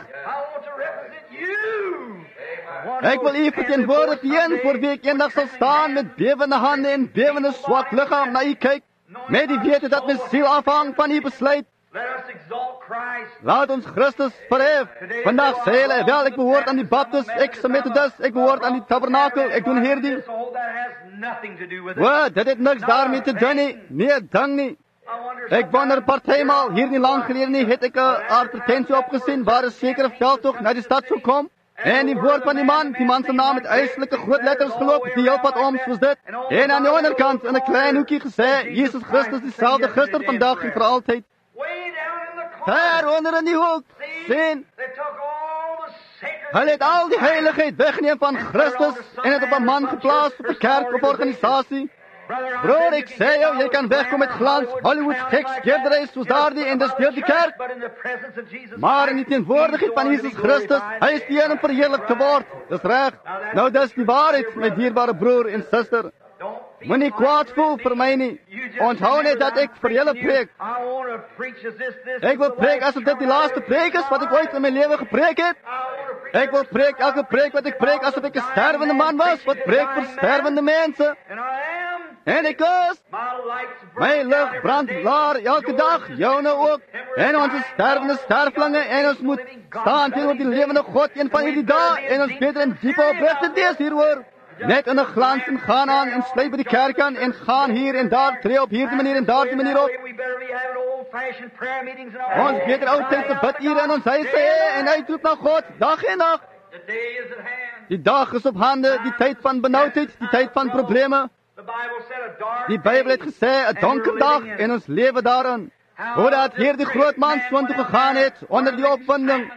Ek wil u verteenwoordig een voor wie ek eendag sal staan met bewende hande en bewende swak liggaam na u kyk, met die wete dat my siel afhang van u besluit. Laat ons Christus verhef. Vandag sê hulle, wel, ek behoort aan die Baptist, ek is 'n Methodist, ek behoort aan die Tabernakel, ek doen hierdie. Wat, dit het niks daarmee te doen nie, nee, ding nie. Ek wonder partymal, hier nie lang gelede nie, het ek 'n advertensie opgesien waar 'n sekere veldtog na die stad sou kom. En die woord van die man, die man se naam met eislike groot letters geloop, die heel pad om soos dit. En aan die onderkant in 'n klein hoekie gesê, Jesus Christus dieselfde gister, vandag en vir altyd. Daar onder in die hoek, sien, hulle het al die heiligheid weggeneem van Christus en het op 'n man geplaas op 'n kerk of organisasie. Broer, ek sê jou, jy kan wegkom met glans, Hollywood gekskeerdery soos daardie en dis deur die kerk. Maar in die teenwoordigheid van Jesus Christus, hy is die een om verheerlik te word. Dis reg. Nou dis die waarheid, my dierbare broer en suster. Moenie kwaad voel vir my nie. onthou net dat ek vir julle preek. Ek wil preek asof dit die laaste preek is wat ek ooit in my lewe gepreek het. Ek wil preek elke preek wat ek preek asof ek 'n sterwende man was wat preek vir sterwende mense. En ek is, my lig brand laar elke dag, joune ook. En ons is stervende sterflinge en ons moet staan teenoor die lewende God een van hierdie dae en ons beter en diepe opregte dees hieroor. Net in 'n glans en gaan aan en sluit by die kerk aan en gaan hier en daar, tree op hierdie manier en daardie manier op. Ons beter oudtydse bidure in ons huise hê en uitroep na God, dag en nag. Die dag is op hande, die tyd van benoudheid, die tyd van probleme. Die Bybel het gesê, 'n donker dag en ons lewe daarin. Hoe dat hier die groot man soontoe gegaan het onder die opwinding.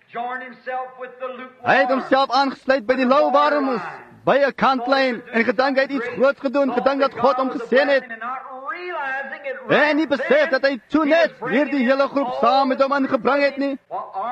Hy het homself aangesluit by die lauwarmes, by 'n kantlyn en gedink hy het iets groots gedoen, gedink dat God hom geseën het. En nie besef dat hy toe net hierdie hele groep saam met hom ingebring het nie.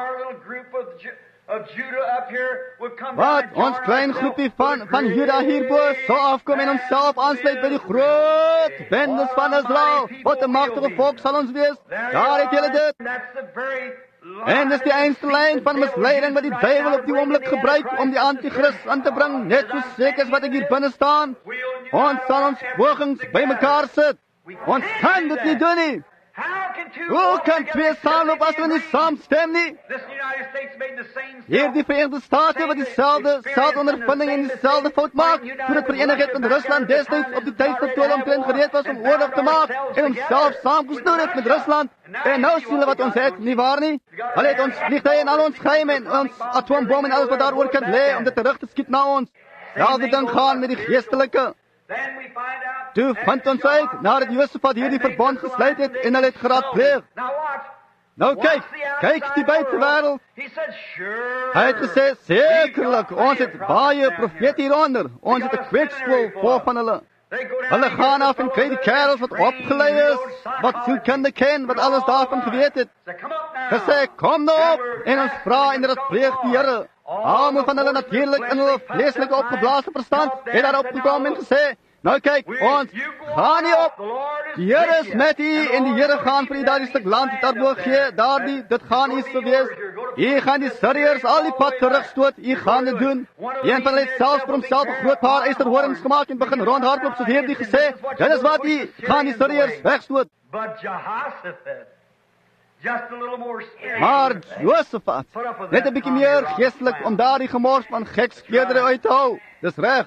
Wat ons klein groepie van, van Juda hierbo so afkom en homself aansluit by die groot bendes van Israel. Wat 'n magtige volk sal ons wees. Daar het julle dit. En dis die einste lyn van misleiding wat die Bybel op die oomblik gebruik om die anti-kris aan te bring, net so seker as wat ek hier binne staan. Ons sal ons pogings bymekaar sit. Ons kan dit nie doen nie. Hoe kan twee saamloop as hulle nie saamstem nie? Hier die Verenigde State wat dieselfde selfde ondervinding en dieselfde fout maak, toe dit verenig het met Rusland destyds op die tyd dat hulle omtrent gereed was om oorlog te maak en homself saamgestoot het met Rusland. En nou sien hulle wat ons het, nie waar nie? Hulle het ons vliegtuie en al ons geheim en ons atoombom en alles wat daaroor kan lê om dit terug te skiet na ons. Selfde ding gaan met die geestelike. Toe vind ons uit, nadat Josafat hierdie verbond gesluit het en hulle het geraadpleeg. Nou kyk, kyk die buitewêreld. Hy het gesê, sekerlik, ons het baie profete hieronder. Ons het 'n kweekskool vol van hulle. Hulle gaan af en kry die kerels wat opgelei is, wat sielkunde ken, wat alles daarvan geweet het. Gesê, kom nou op, en ons vra en dit pleeg die Here. Almal van hulle natuurlik in hulle vleeslike opgeblaasde verstand, het daar opgekom en gesê, nou kyk, ons gaan nie op. Die Here is met u en die Here gaan vir u daardie stuk land daarbo gee, daardie, dit gaan nie so wees. U gaan die Syriërs al die pad terugstoot, u gaan dit doen. Een van hulle het selfs vir homself 'n groot paar eysterhorings gemaak en begin rondhardloop soos hierdie gesê, dit is wat u gaan die Syriërs wegstoot. Maar Josafat, net 'n bietjie meer geestelik om daardie gemors van gekskeerdery uit te hou. Dis reg.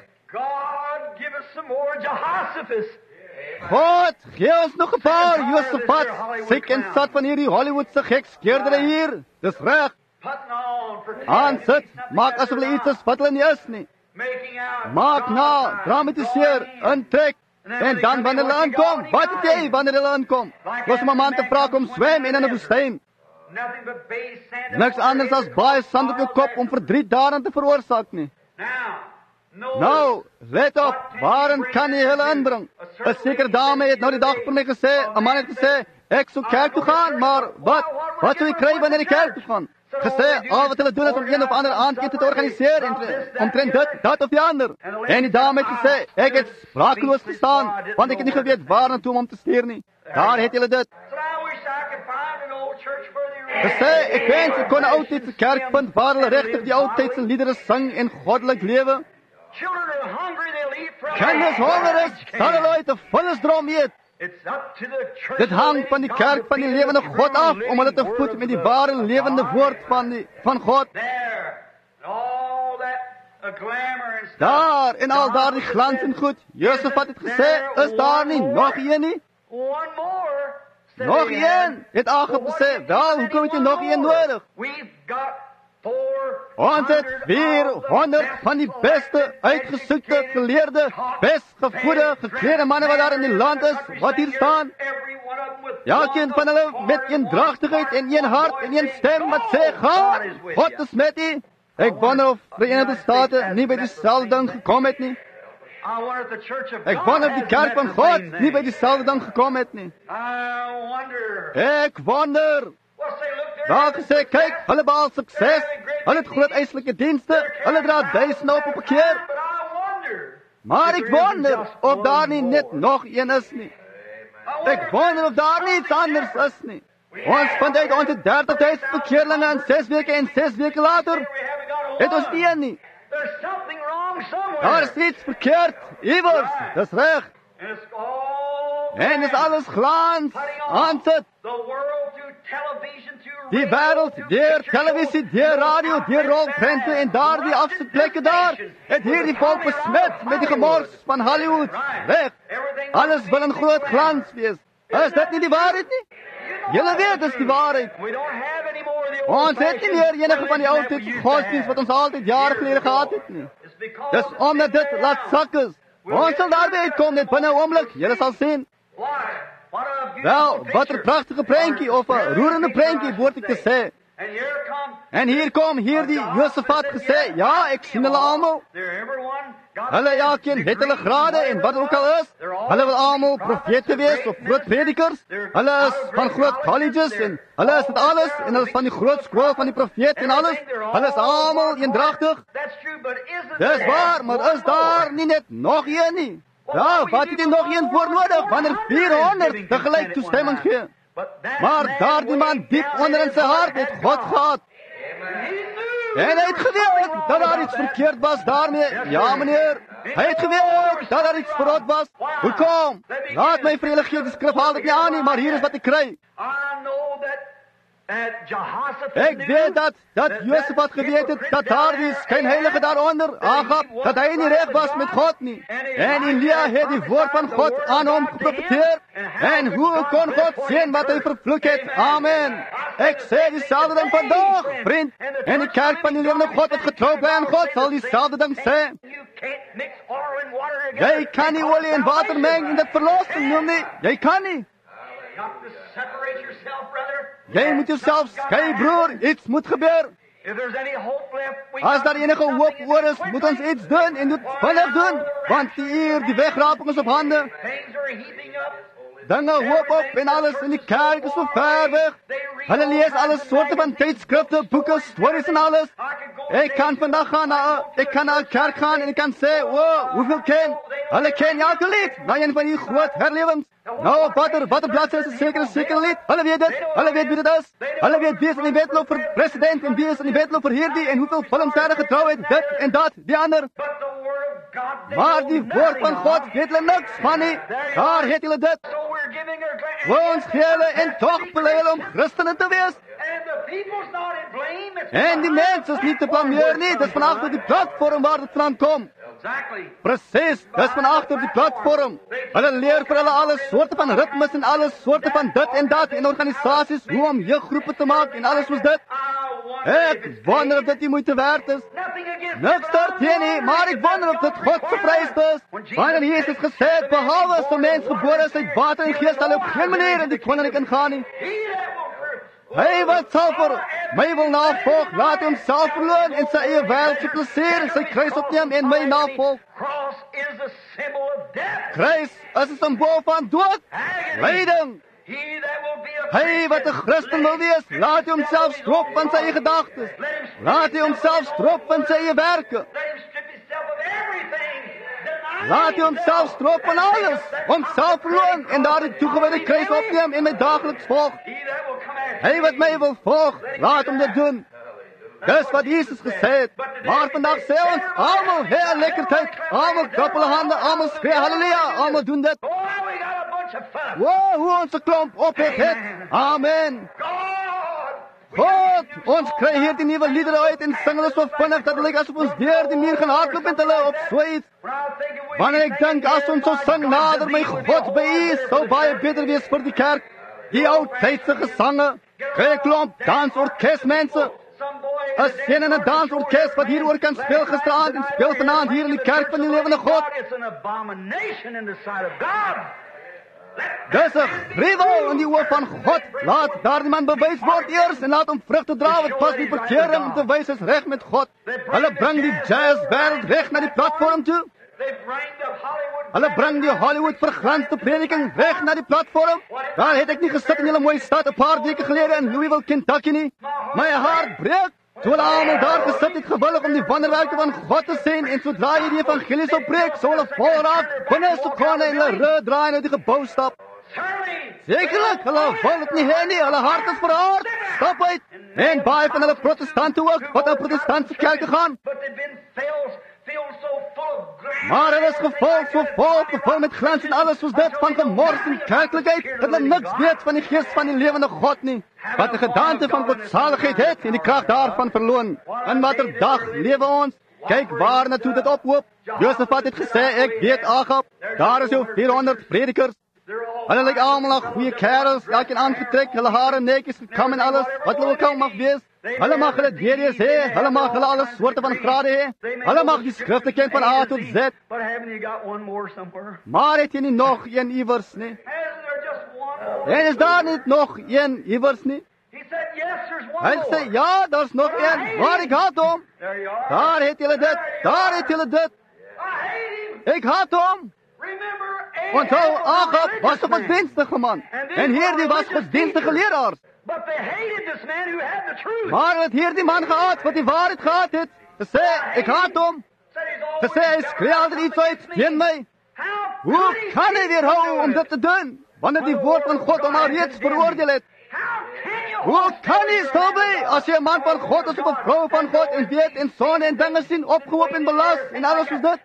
God, gee ons nog 'n paar Josafat, siek en sat van hierdie Hollywoodse gekskeerdery hier. Dis reg. Aansit, maak asof hulle iets is wat hulle nie is nie. Maak na, dramatiseer, intrek. En dan wanneer hulle aankom, wat het jy wanneer hulle aankom? Was om 'n man te vra om swem in 'n woestyn. Niks anders as baie sand op jou kop om vir drie dae te veroorsaak nie. Nou, let op, waarin kan jy hulle inbring? 'n Sekere dame het nou die dag vir my gesê, 'n man het gesê, ek sou kerk toe gaan, maar wat? Wat sou ek kry wanneer ek kerk toe gaan? Gesê, al wat hulle doen is om een of ander aandete te organiseer en omtrent dit, dat of die ander. En die dame het gesê, ek het sprakeloos gestaan, want ek het nie geweet waar naartoe om om te stuur nie. Daar het julle dit. Gesê, ek wens ek kon 'n oudtydse kerk vind waar hulle regtig die oudtydse liedere sing en goddelik lewe. Kinders honger is, sal hulle uit 'n vullisdrom eet. Dit hang van die kerk van die lewende God af om hulle te voed met die ware lewende woord van die van God. Daar en al daardie glans en goed. Josafat het gesê, is daar nie nog een nie? Nog een? Het Agab gesê, wel, hoekom het jy nog een nodig? Ons het vierhonderd van die beste, uitgesoekte, geleerde, best gevoede, geklede manne wat daar in die land is, wat hier staan. Elkeen van hulle met eendrachtigheid en een hart en een stem wat sê, gaan, God is met u. Ek wonder of die Verenigde State nie by dieselfde ding gekom het nie. Ek wonder of die kerk van God nie by dieselfde ding gekom het nie. Ek wonder. Daar gesê, kyk, hulle behaal sukses, hulle het groot eislike dienste, hulle dra duisende op op 'n keer. Maar ek wonder of daar nie net nog een is nie. Ek wonder of daar nie iets anders is nie. Ons vind uit onze dertig duisend verkeerlinge in zes weke en zes weke later, het ons nie een nie. There's something wrong somewhere. Daar is iets verkeerd, iewers, dis reg. And it's all En is alles glans, aansit. the world through television, through Die radio, wêreld, through deur pictures, televisie, deur radio, deur rolprente en daar die afsitplekke daar, het hierdie volk besmet met die gemors van Hollywood. Reg, everything alles wil in groot glans wees. Is dit nie die waarheid nie? Julle weet, dis die waarheid. We don't have any more of the old Ons het nie meer enige van die ou tydse godsdienst wat ons altyd jare gelede gehad het nie. It's because Dis omdat dit laat sak is. Ons sal daarby uitkom net binne 'n oomblik. Julle sal sien. why? What a beautiful Wel, picture. wat 'n pragtige prentjie of 'n roerende prentjie behoort ek te sê. And here come En hier kom hierdie Josafat gesê, ja, ek sien hulle almal. they're everyone got Hulle elkeen het hulle grade en wat ook al is. Hulle wil almal profete wees of groot predikers. Hulle is van groot colleges en hulle is dit alles en hulle is van die groot skool van die profeet en alles. Hulle is almal eendragtig. That's true, but isn't Dis there waar, maar is daar nie net nog een nie? Ja, wat het jy nog een voor nodig wanneer vierhonderd tegelijk toestemming gee? But that Maar man daardie man diep onder in sy hart het God gehad. En hy het geweet dat daar iets verkeerd was daarmee. Ja, meneer. Hy het geweet dat daar iets verrot was. Hoekom? Laat my vir julle gee, die skrif haal dit nie aan nie, maar hier is wat ek kry. I know that at Jehoshaphat Ek knew weet dat, dat Josef had geweet het, dat daar die skynheilige daaronder, Agab, dat hy nie reg was met God nie. En Elia het die woord van God aan hom geprofeteer. En hoe kon God sien wat hy vervloek het? Amen. Ek sê dieselfde ding vandag, vriend. En die kerk van die lewende God wat getrou bly aan God, sal dieselfde ding sê. you can't mix oil and water together. Jy kan nie olie en water meng en dit verlossing noem nie. Jy kan nie. Got to separate yourself, brother. Jy moet jouself skei, broer. Iets moet gebeur. If there's any hope left, we As got daar to enige do hoop something oor is, quickly. moet ons iets doen en moet vinnig doen, want die uur, die wegraping is op hande. Things are heaping up. Dinge hoop op en alles in die kerk is so ver weg. Hulle lees alle soorte van tydskrifte, boeke, stories en alles. I could go Ek kan vandag gaan na, ek kan na 'n kerk gaan en ek kan sê, "O, hoeveel ken? Hulle ken elke lied, na een van die groot herlewings." Nou, op watter, watter bladsy is 'n sekere sekere lied? Hulle weet dit, hulle weet wie dit is. Hulle weet wie is in die wedloop vir president en wie is in die wedloop vir hierdie en hoeveel filmsterre getrou het, dit en dat, die ander. But the word of God, they Maar know die nothing woord van of. God weet hulle niks van nie. Daar het hulle dit. So we're giving her grant. Ons gee hulle en tog bely hulle om Christene te wees. And the people's not in blame. It's En die mens is nie te blameer nie, dis van agter die platform waar dit vandaan kom. Exactly. Presies, dis van agter die platform. Hulle leer vir hulle alle soorte van ritmes en alle soorte van dit en dat en organisasies hoe om jeuggroepe te maak en alles soos dit. I wonder if Ek it's wonder of dit nie moeite werd is. nothing against Niks daarteen nie, maar ek wonder of dit God se prys is. Wanneer Jesus gesê het, behalwe as 'n mens gebore is uit water en gees, sal hy op geen manier in die koninkryk ingaan nie. He that will for Hy wat sal vir my wil navolg, laat homself verloon en sy eie wêreldse plesier en sy kruis opneem en my navolg. cross is a symbol of death. Kruis is 'n simbool van dood, lyding. He that will be a Hy wat 'n Christen wil wees, laat hy homself strop van sy eie gedagtes. Laat hy homself strop van sy eie werke. Let him strip himself of everything. Deny Laat hy homself strop van alles, homself verloon en daardie toegewyde kruis opneem en my daagliks volg. He that will come after Hy wat my wil volg, laat hom dit doen. Dis wat Jesus gesê het. Maar vandag sê ons, almal hê 'n lekker tyd, almal klap hulle hande, almal skree halleluja, almal doen dit. boy, we got a bunch of fun. Wow, hoe ons 'n klomp op het het. Amen. God, God, ons kry hier die nuwe liedere uit en sing hulle so vinnig dat dit lyk asof ons deur die muur gaan hardloop met hulle op so iets. when I think of Wanneer ek dink as ons so sing nader my God by U, sou baie beter wees vir die kerk. Die ou tydse gesange, kry 'n klomp dansorkesmense. some boy 'n Seën en 'n dansorkes wat hieroor kan speel gisteraand en speel vanaand hier in die kerk van die lewende God. it's an abomination in the sight of God. Dis 'n gruwel in die oë van God. Laat daardie man bewys word eers en laat hom vrugte dra wat pas die verkering om te wys is reg met God. Hulle bring die jazzwêreld reg na die platform toe. They bring the Hollywood. Hulle bring die Hollywood verglansde prediking reg na die platform. Daar het ek nie gesit in julle mooi stad 'n paar weke gelede in Louisville, Kentucky nie. My hart breek. Toe hulle almal daar gesit het gewillig om die wonderwerke van God te sien en sodra jy die evangelie sou preek, sou hulle vol raak binne 'n sekonde en hulle rug draai na die gebou stap. Sekerlik, hulle wil dit nie hê nie, hulle hart is verhard. Stap uit. En baie van hulle protestante ook, wat na protestantse kerke gaan. Maar hulle is gevul, so vol, gevul met glans en alles soos dit, van gemors en kerklikheid, dat hulle niks weet van die geest van die lewende God nie. Wat 'n gedaante van godsaligheid het, en die krag daarvan verloon. In watter dag lewe ons? Kyk waar naartoe dit ophoop. Josafat het gesê, ek weet Agab, daar is jou vierhonderd predikers. Hulle lyk almal na goeie kerels, elkeen aangetrek, hulle hare netjies gekam en alles, wat hulle ook al mag wees. Hulle mag hulle D D's hê, hulle mag hulle alle soorte van grade hê, hulle mag die skrifte ken van A tot Z. Maar het jy nie nog een iewers nie? En is daar niet nog een iewers nie? Hy sê, ja, daar's nog een, maar ek haat hom. Daar het julle dit, daar het julle dit. Ek haat hom. Onthou, Agab was 'n godsdienstige man, en hierdie was godsdienstige leraars. Maar het hierdie man gehaat wat die waarheid gehad het, gesê, ek haat hom, gesê, hy skree altyd iets uit teen my. Hoe kan hy weerhou om dit te doen, wanneer die woord van God hom al reeds veroordeel het? Hoe kan hy stil bly as jy 'n man van God is of 'n vrou van God en weet en sonde en dinge sien opgehoop en belas en alles soos dit?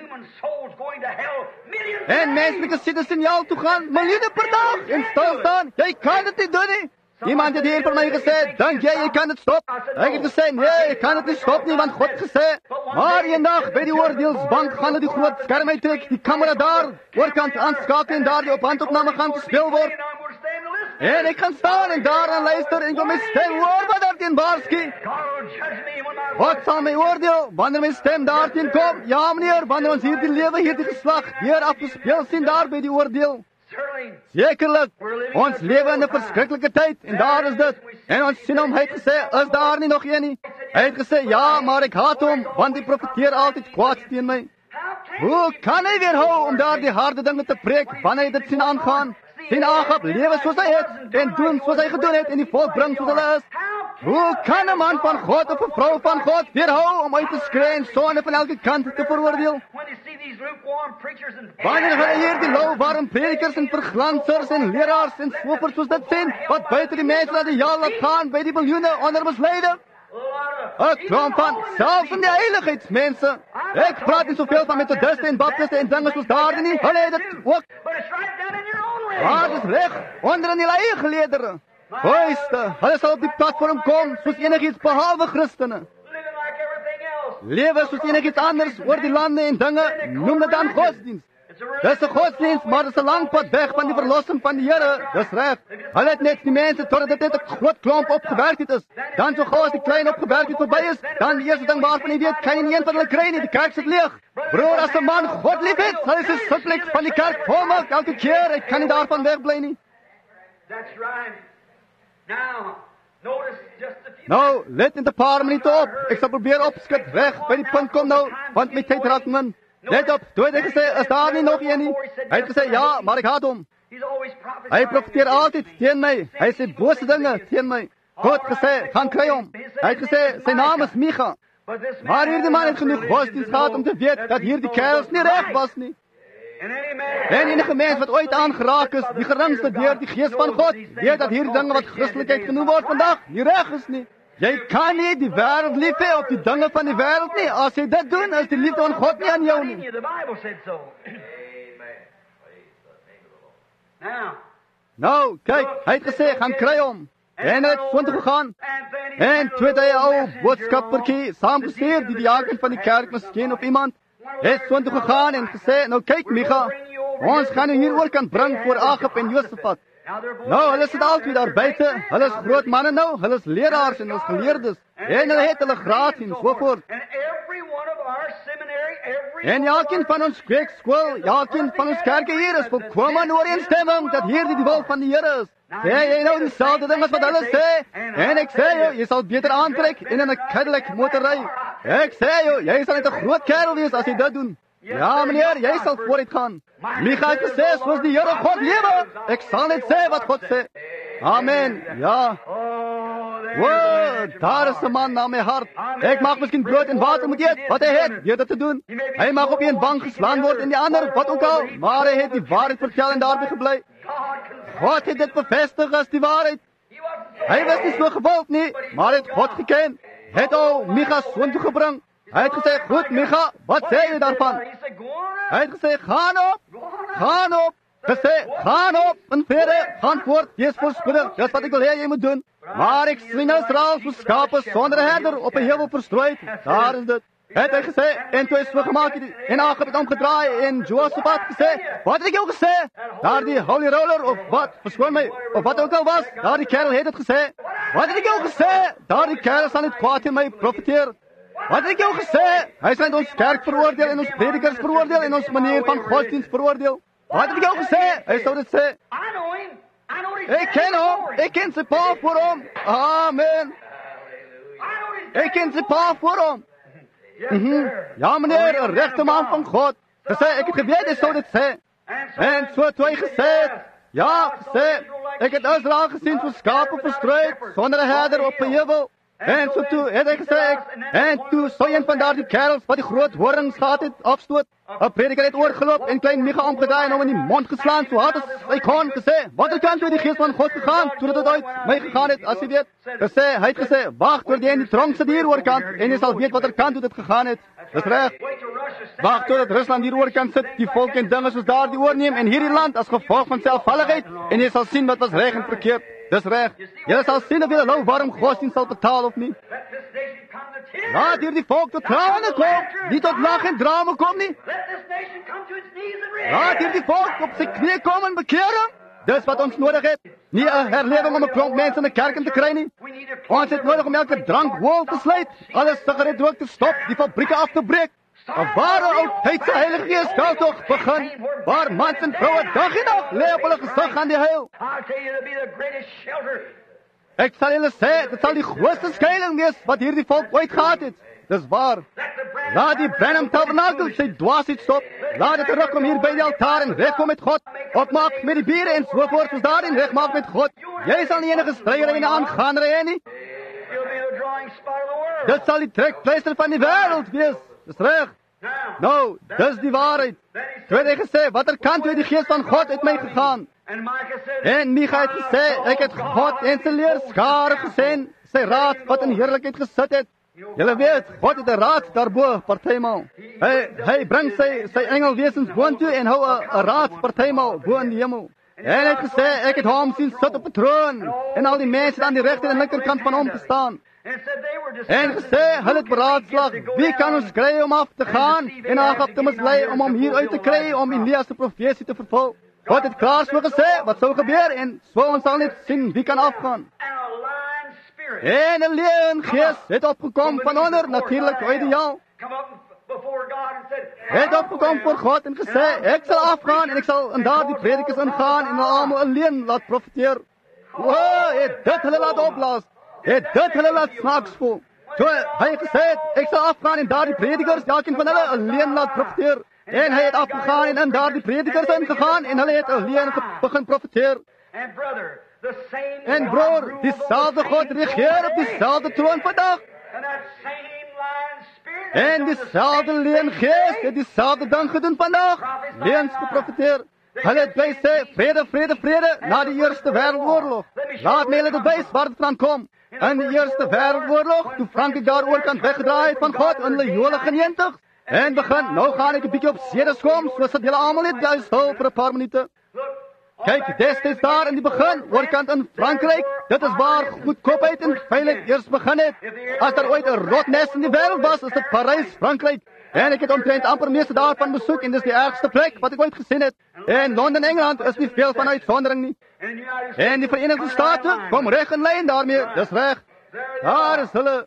En menslike siele sien jou toe gaan, miljoene per dag en stil staan. Jy kan dit nie doen nie. Iemand het hier vir my gesê, dink jy, jy kan dit stop? Ek het gesê, nee, ek kan dit nie stop nie, want God gesê. Maar eendag by die oordeelsbank gaan hulle die groot skerm uittrek, die kamera daar, oorkant aanskakel en daar die op handopname gaan gespeel word. En ek gaan staan en daaraan luister en kom my stem hoor wat daarteen waarskie. God sal my oordeel, wanneer my stem daarteen kom. Ja meneer, wanneer ons hierdie lewe, hierdie geslag weer afgespeel sien daar by die oordeel. Sekerlik, ons lewe in 'n verskriklike tyd, en daar is dit. En ons sien hom, hy het gesê, is daar nie nog een nie? Hy het gesê, ja, maar ek haat hom, want hy profeteer altyd kwaad teen my. Hoe kan hy weerhou om daar die harde dinge te preek, wanneer hy dit sien aangaan? Sien Agab lewe soos hy het, en doen soos hy gedoen het, en die volk bring soos hulle is. Hoe kan 'n man van God of 'n vrou van God weerhou om uit te skree en sonde van elke kant te veroordeel? Wanneer hulle hier die lauwarm predikers en verglansers en leraars en swoffers soos dit sien, wat buiten die mense na die jaal laat gaan by die miljoene onder misleide? 'n Klomp van, selfs in die heiligheidsmense. Ek praat nie soveel van methodiste en baptiste en dinge soos daar nie, hulle het dit ook. Maar dit is reg, onder in die eie geleedere. Hoeste, hulle sal op die platform kom, soos enigiets behalwe Christene. Lewe soos enigiets anders oor die lande en dinge, noem dit dan godsdienst. Dis 'n godsdienst, maar dis 'n lang pad weg van die verlossing van die Here. Dis reg. Hulle het net die mense totdat dit net 'n groot klomp opgewerk het is. Dan so gou as die klein opgewerk het verby is, dan die eerste ding waarvan jy weet, kan jy nie een van hulle kry nie, die kerk sit leeg. Broer, as 'n man God liefhet, sal hy sy sitplek van die kerk volmaak elke keer. Ek kan nie daarvan wegbly nie. Nou, let net 'n paar minute op. Ek sal probeer opskik reg by die punt kom nou, want my tyd raak min. Let op, toe het hy gesê, is daar nie nog een nie? Hy het gesê, ja, maar ek haat hom. Hy profeteer altyd teen my. Hy sê bose dinge teen my. God gesê, gaan kry hom. Hy het gesê, sy naam is Micha. Maar hierdie man het genoeg godsdienst gehad om te weet dat hierdie kerels nie reg was nie. En enige mens wat ooit aangeraak is, die geringste deur die gees van God, weet dat hierdie dinge wat Christelikheid genoem word vandag, nie reg is nie. Jy kan nie die wêreld lief hê op die dinge van die wêreld nie. As jy dit doen, is die liefde van God nie aan jou nie. Nou, kyk, hy het gesê, gaan kry hom. En hy het soontoe gegaan. En toe het hy 'n ou boodskappertjie saamgestuur, die diaken van die kerk miskien of iemand. Hy het soontoe gegaan en gesê, nou kyk Micha, ons gaan hier oor kan bring voor Agab en Josafat. Nou, hulle sit altyd daar buite. Hulle is groot manne nou, hulle is leraars en hulle is geleerdes. En hulle het hulle graad en so voort. En elkeen van ons kweekskool, elkeen van ons kerke hier is volkome in ooreenstemming dat hierdie die wil van die Here is. Sê jy nou dieselfde ding as wat hulle sê? En ek sê jou, jy sal beter aantrek en in 'n Cadillac motor ry. Ek sê jou, jy sal net 'n groot kerel wees as jy dit doen. Ja meneer, jy sal vooruit gaan. Micha het gesê, soos die Here God lewe, ek sal net sê wat God sê. Amen, ja. Wow, daar is 'n man na my hart. Ek mag miskien brood en water moet eet, wat hy het, deur dit te doen. Hy mag op een bank geslaan word en die ander, wat ook al, maar hy het die waarheid vertel en daarby gebly. God het dit bevestig as die waarheid. Hy was nie so gewild nie, maar het God geken. Het al Micha soontoe gebring. Hy het gesê, goed Micha, wat sê jy daarvan? Hy het gesê, gaan op, gaan op. Gesê, gaan op, in vrede, gaan voort, wees voorspoedig, dis wat ek wil hê jy moet doen. Maar ek sien Israel soos skape sonder 'n herder op 'n heuwel verstrooid. Daar is dit. Het hy gesê, en toe is so gemaak het, en Agab het omgedraai, en Josaphat gesê, wat het ek jou gesê? Daar die holy roller, of wat, verskoon my, of wat ook al was, daar die kerel het het gesê. Wat het ek jou gesê? Daar die kerel sal net kwaad in my profeteer. Wat het ek jou gesê? Hy sal ons kerk veroordeel, en ons predikers veroordeel, en ons manier van godsdienst veroordeel. Wat het ek jou gesê? Hy sou dit sê. Ek ken hom, ek ken sy pa voor hom. Amen. Ek ken sy pa voor hom. Mm-hmm. Ja meneer, een rechte man van God. Gesê, ek het geweet, hy sou dit sê. En so toe hy gesê het, ja, gesê, ek het Israel gesien soos skape verstrooid, sonder 'n herder op 'n heuwel. En so toe het hy gesê, en toe sou een van daardie kerels wat die groot horings gehad het, afstoot. 'n Prediker het oorgeloop en klein Micha omgedraai en hom in die mond geslaan, so hard as hy kon, gesê, wat het kan toe die gees van God gegaan, toe dit uit my gegaan het, as jy weet. Gesê, hy het gesê, wacht tot jy in die tronk sit hier oorkant, en jy sal weet wat er kan toe dit gegaan het. Dis reg. Wacht totdat Rusland hier oorkant sit, die volk en dinge soos daar die oorneem, en hierdie land as gevolg van selfvalligheid, en jy sal sien wat was reg en verkeerd. Dis reg. Jy sal sien of jy nou warm godsdienst sal betaal of nie. Laat hier die volk tot trane kom, nie tot lag en drama kom nie. Laat hier die volk op sy knie kom en bekeer hom. Dis wat ons nodig het. Nie 'n herlewing om 'n klomp mense in die kerk in te kry nie. Ons het nodig om elke drankwol te sluit, alle sigaretdrook te stop, die fabrieke af te breek. 'n Ware oudheidse Heilige Gees sal tog begin, waar mans en vroue dag en nag lê op hulle gesig aan die huil. Ek sal julle sê, dit sal die grootste skuiling wees wat hierdie volk ooit gehad het. Dis waar. Laat die Branham Tabernakel sy dwaasheid stop. Laat dit terugkom hier by die altaar en regkom met God. Opmaak met die biere en sovoorts soos daarin regmaak met God. Jy sal nie enige stryery aangaan hê nie. Dit sal die trekpleister van die wêreld wees. Dis reg. Nou, dis die waarheid. Toe het hy gesê, wat er kan toe die gees van God uit my gegaan. En Micha het gesê, ek het God en sy leerskare gesien, sy raad wat in heerlikheid gesit het. Julle weet, God het 'n raad daarbo, partymal. Hy, hy bring sy, sy engelwesens boontoe en hou 'n raad partymal bo in die hemel. En hy het gesê, ek het hom sien sit op 'n troon, en al die mense aan die regter en linkerkant van hom gestaan. En gesê, hulle het beraadslag, wie kan ons kry om af te gaan, en Agab te mislei om hom hier uit te kry, om Elias se profesie te vervul. God het klaar so gesê, wat sou gebeur, en so ons sal net sien, wie kan afgaan. En 'n leeuengees het opgekom van onder, natuurlik ideaal. Het opgekom voor God en gesê, ek sal afgaan en ek sal in daardie predikers ingaan en hulle almal alleen laat profeteer. Wow, het dit hulle laat opblaas. Het dit hulle laat snaaks voel. So hy het gesê, ek sal afgaan en daardie predikers, elkeen van hulle alleen laat profeteer. En hy het afgegaan en in daardie predikers ingegaan en hulle het alleen begin profeteer. En broer, diezelfde God regeer op diezelfde troon vandag. En diezelfde leengeest het diezelfde ding gedoen vandag. Leens geprofeteer. Hulle het by sê, vrede, vrede, vrede, na die Eerste Wêreldoorlog. Laat my hulle dit wys waar dit van kom. In die Eerste Wêreldoorlog, toe Frankryk daar oorkant weggedraai het van God in die jare negentig. En begin, nou gaan ek 'n bietjie op sedes kom, soos dat julle almal net juist stil vir 'n paar minute. Kyk, destyds daar in die begin, oorkant in Frankryk, dit is waar goedkoopheid en veiligheid eers begin het. As daar ooit 'n rotnes in die wêreld was, is dit Parys, Frankryk. En ek het omtrent amper meeste daarvan besoek en dis die ergste plek wat ek ooit gesien het. En Londen, Engeland is nie veel van uitsondering nie. En die Verenigde State kom reg in lyn daarmee, dis reg. Daar is hulle.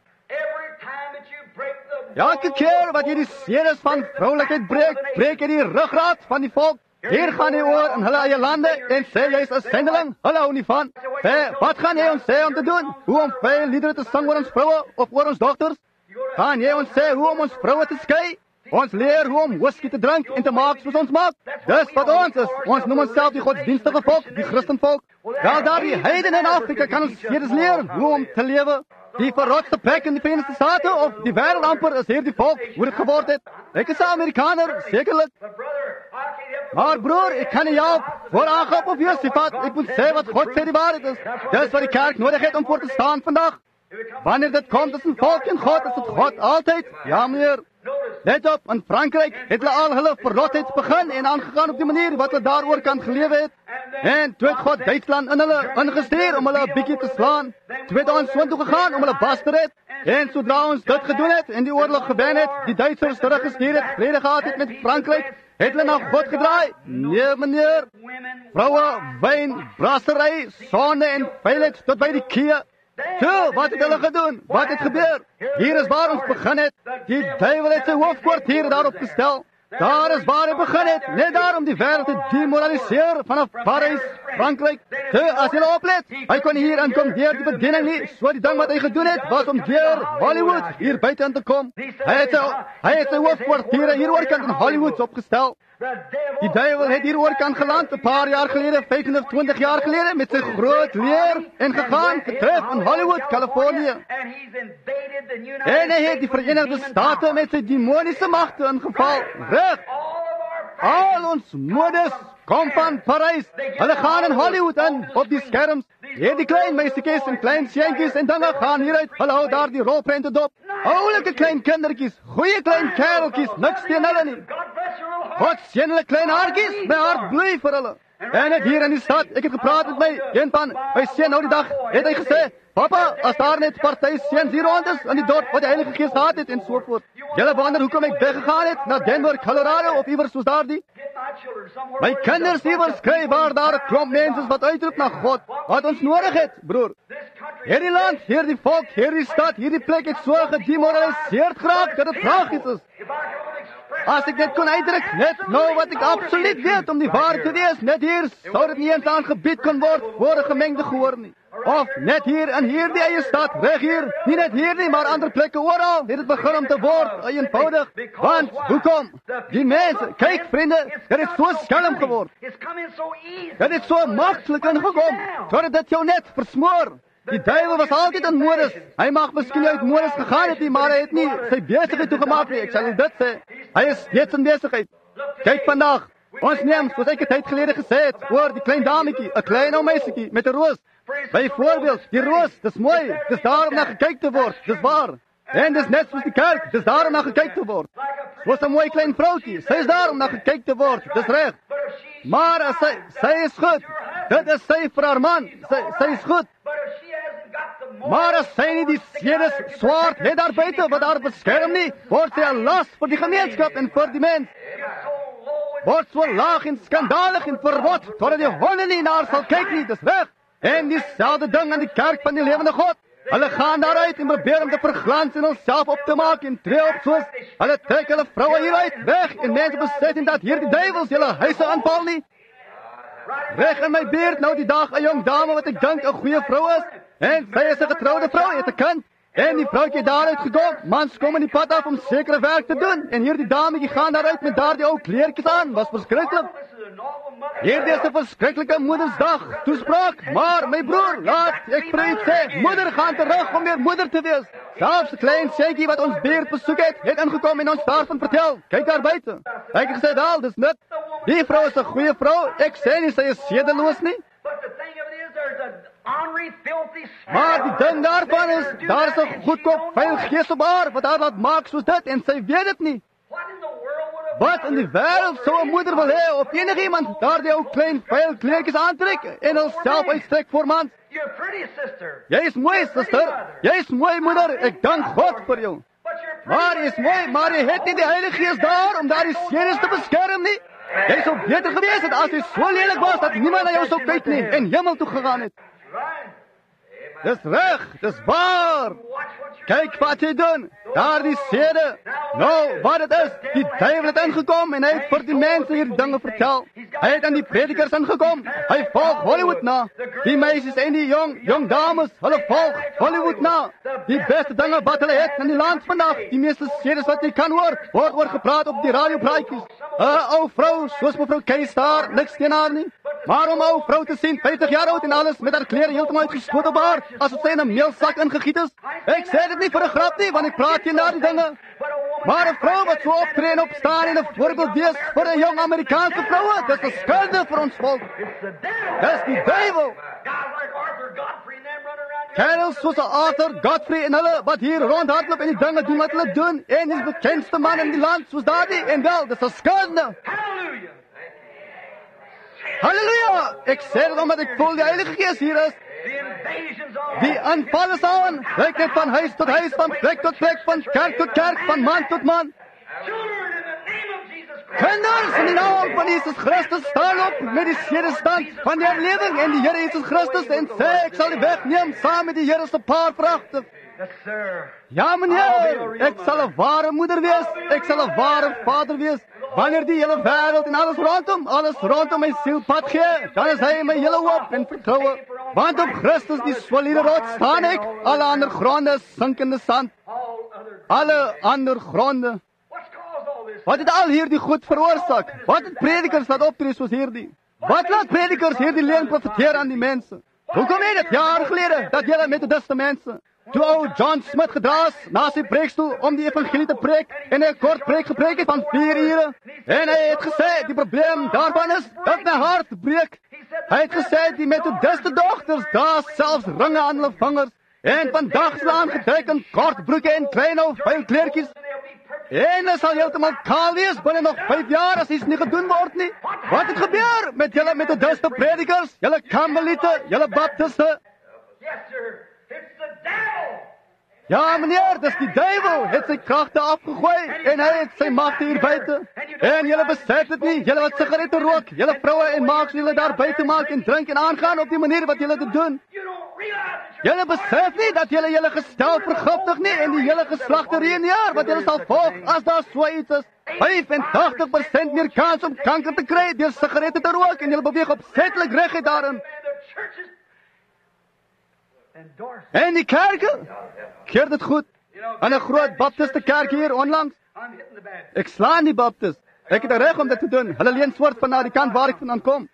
Elke keer wat jy die sedes van vroulikheid breek, breek jy die ruggraat van die volk. Hier gaan jy oor in hulle eie lande en sê jy is 'n sendeling, hulle hou nie van. Sê, wat gaan jy ons sê om te doen? Hoe om veel liedere te sing oor ons vroue of oor ons dogters? Gaan jy ons sê hoe om ons vroue te skei? Ons leer hoe om whisky te drink en te maak soos ons maak. Dis wat ons is. Ons noem onsself die godsdienstige volk, die Christenvolk. Wel daar die heidene in Afrika kan ons sedes leer hoe om te lewe. Die verrotste plek in die Verenigde State of die wêreld amper is hier die volk, hoe dit geword het. Ek is 'n Amerikaner, sekerlik. Maar broer, ek kan nie help voor aangap of Josefat. Ek moet sê wat God sê die waarheid is. Dis wat die kerk nodig het om voor te staan vandag. Wanneer dit kom tussen volk en God, is dit God altyd. Ja meneer. Let op, in Frankryk het hulle al hulle verrotheid begin en aangegaan op die manier wat hulle daaroor kan gelewe het. En toe het God Duitsland in hulle ingestuur om hulle 'n bietjie te slaan. Toe het ons soontoe gegaan om hulle bas te red. En sodra ons dit gedoen het en die oorlog gewen het, die Duitsers teruggestuur het, vrede gehad het met Frankryk, het hulle na God gedraai. Nee meneer. Vroue, wyn, brassery, sonde en veilig tot by die kie. So, wat het hulle gedoen? Wat het gebeur? Hier is waar ons begin het. Die duivel het sy hoofdkwartier daarop gestel. Daar is waar hy begin het. Net daarom die wêreld te demoraliseer vanaf Parijs, Frankryk. So, as jy oplet, hy kon hier inkom deur die bediening nie. So die ding wat hy gedoen het, was om deur Hollywood hier buite in te kom. Hy het sy, hy het sy hoofdkwartier hier oorkant in Hollywood opgestel. Die duivel het hier oorkant geland, 'n paar jaar gelede, vyftien of twintig jaar gelede, met sy groot leer en gegaan, getref in Hollywood, Californië. En hy het die Verenigde State met sy demoniese magte ingeval. Reg! Al ons modes kom van Parijs. Hulle gaan in Hollywood in, op die skerms. Hier die klein meisiekies en klein seentjies en dinge gaan hieruit. Hulle hou daar die rolprente dop. Oulike klein kindertjies, goeie klein kereltjies, niks teen hulle nie. God sien hulle klein haartjies, my hart bloei vir hulle. En ek hier in die stad, ek het gepraat met my een van my seun nou die dag, het hy gesê, papa, as daar net party seuns hier rond is in die dorp wat die Heilige Gees gehad het en so voort. Julle wonder hoekom ek weggegaan het na Denver, Colorado of iewers soos daardie? My kinders iewers kry waar daar 'n klomp mense is wat uitroep na God, wat ons nodig het, broer. Hierdie land, hierdie volk, hierdie stad, hierdie plek het so gedemoraliseerd geraak dat dit tragies is. As ek net kon uitdruk, net nou wat ek absoluut weet om die waarheid te wees, net hier sou dit nie eens aangebied kon word voor 'n gemengde gehoor nie. Of net hier in hierdie eie stad, reg hier, nie net hier nie, maar ander plekke oral, het dit begin om te word, eenvoudig. Want, hoekom? Die mense, kyk vriende, dit het so skelm geword. Dit het so maklik ingekom, totdat dit jou net versmoor. Die duivel was altyd in modus. Hy mag miskien uit modus gegaan het nie, maar hy het nie sy besigheid toegemaak nie. Ek sal u dit sê. Hy is steeds in besigheid. Kyk vandag. Ons neem, soos ek 'n tyd gelede gesê het, oor die klein dametjie, 'n klein ou meisietjie met 'n roos. Byvoorbeeld, die roos, dis mooi. Dis daar om na gekyk te word. Dis waar. En dis net soos die kerk, dis daar om na gekyk te word. Soos 'n mooi klein vroutjie, sy is daar om na gekyk te word. Dis reg. Maar as sy, sy is goed. Dit is sy vir haar man. Sy, sy is goed. Maar as sy nie die sedes swaard het daar buite wat haar beskerm nie, word sy 'n las vir die gemeenskap en vir die mens. Word so laag en skandalig en verwot, totdat die honde nie na haar sal kyk nie, dis reg. En dieselfde ding aan die kerk van die lewende God. Hulle gaan daaruit en probeer om te verglans en onsself op te maak en tree op soos. Hulle trek hulle vroue hieruit weg en mense besef nie dat hier die duivels julle huise aanval nie. Weg in my beurt nou die dag 'n jong dame wat ek dink 'n goeie vrou is. En sy is 'n getroude vrou, het 'n kind. En die vroutjie daaruit gekom, mans kom in die pad af om sekere werk te doen. En hier die dametjie gaan daaruit met daardie ou kleertjies aan, was verskriklik. Hierdie is 'n verskriklike Moedersdag toespraak, maar my broer, laat ek vir u sê, moeder gaan terug om weer moeder te wees. Selfs 'n klein seentjie wat ons buurt besoek het, het ingekom en ons daarvan vertel. Kyk daar buite. Ek het gesê, wel, dis net. Die vrou is 'n goeie vrou. Ek sê nie sy is sedeloos nie. Maar die ding daarvan is, daar is 'n goedkoop vuil gees op haar wat haar laat maak soos dit en sy weet dit nie. Wat in die wêreld sou 'n moeder wil hê op enigiemand daardie ou klein vuil kleertjies aantrek en homself uitstrek vir mans? Jy is mooi, suster. Jy is mooi, moeder. Ek dank God vir jou. Maar jy is mooi, maar jy het nie die Heilige Gees daar om daardie sedes te beskerm nie. Jy sou beter gewees het as jy so lelik was dat niemand na jou sou kyk nie en hemel toe gegaan het. Dis reg, dis waar. Kyk wat jy doen. Daar die sede. Nou, wat het is, die duivel het ingekom en hy het vir die mense hier dinge vertel. Hy het aan die predikers ingekom. Hy volg Hollywood na. Die meisies en die jong, jong dames, hulle volg Hollywood na. Die beste dinge wat hulle het in die land vandag. Die meeste sedes wat jy kan hoor, word oor gepraat op die radiopraatjies. 'n Ou vrou, soos mevrou Kees daar, niks teen haar nie. Maar om 'n ou vrou te sien, vyftig jaar oud en alles, met haar klere heeltemal uitgeskoot op haar, asof sy in 'n meelsak ingegiet is. Ek sê dit nie vir 'n grap nie, want ek praat teen daardie dinge. Maar 'n vrou wat so optree en opstaan en 'n voorbeeld wees vir 'n jong Amerikaanse vroue, dis 'n skande vir ons volk. Dis die duiwel. Kerels soos Arthur Godfrey en hulle wat hier rondhardloop en die dinge doen wat hulle doen, en die bekendste man in die land soos daardie, en wel, dis 'n skande. Halleluja! Ek sê dit omdat ek voel die Heilige Gees hier is. Die aanval is aan. Kyk net van huis tot huis, van plek tot plek, van kerk tot kerk, van man tot man. Kinders in die naam van Jesus Christus staan op met die sedestand van die herlewing en die Here Jesus Christus en sê, ek sal die weg neem saam met die Here se paar vragte. Ja meneer, ek sal 'n ware moeder wees, ek sal 'n ware vader wees. Wanneer die hele wêreld en alles rondom, alles rondom my siel pad gee, dan is hy my hele hoop en vertroue. Want op Christus die soliede rots staan ek, alle ander gronde is sinkende sand. Alle ander gronde. Wat het al hierdie goed veroorsaak? Wat het predikers laat optree soos hierdie? Wat laat predikers hierdie leuen profeteer aan die mense? Hoekom het dit jare gelede dat julle metodiste mense, toe ou John Smith gedra is na sy preekstoel om die evangelie te preek en 'n kort preek gepreek het van vier ure, en hy het gesê die probleem daarvan is dat my hart breek. Hy het gesê die metodiste dogters dra selfs ringe aan hulle vingers en vandag slaan getrek in kort broeke en klein ou vuil kleertjies. En hulle sal heeltemal kaal wees binne nog vyf jaar as iets nie gedoen word nie. Wat het gebeur met julle metodiste predikers, julle Karmeliete, julle Baptiste? Ja meneer, dis die duiwel, het sy kragte afgegooi en hy het sy magte hier buite. En julle besef dit nie, julle wat sigarette rook, julle vroue en maaks julle daar buite maak en drink en aangaan op die manier wat julle dit doen. Julle besef nie dat julle julle gestel vergiftig nie en die hele geslagte reëneer wat julle sal volg as daar so iets is. vyf en tagtig persent meer kans om kanker te kry deur sigarette te rook en julle beweeg opsetlik reguit daarin. En die kerke, keer dit goed. En 'n groot baptiste kerk hier onlangs. Ek slaan die baptist. Ek het reg om dit te doen. Hulle leen swart van na die kant waar ek vandaan kom.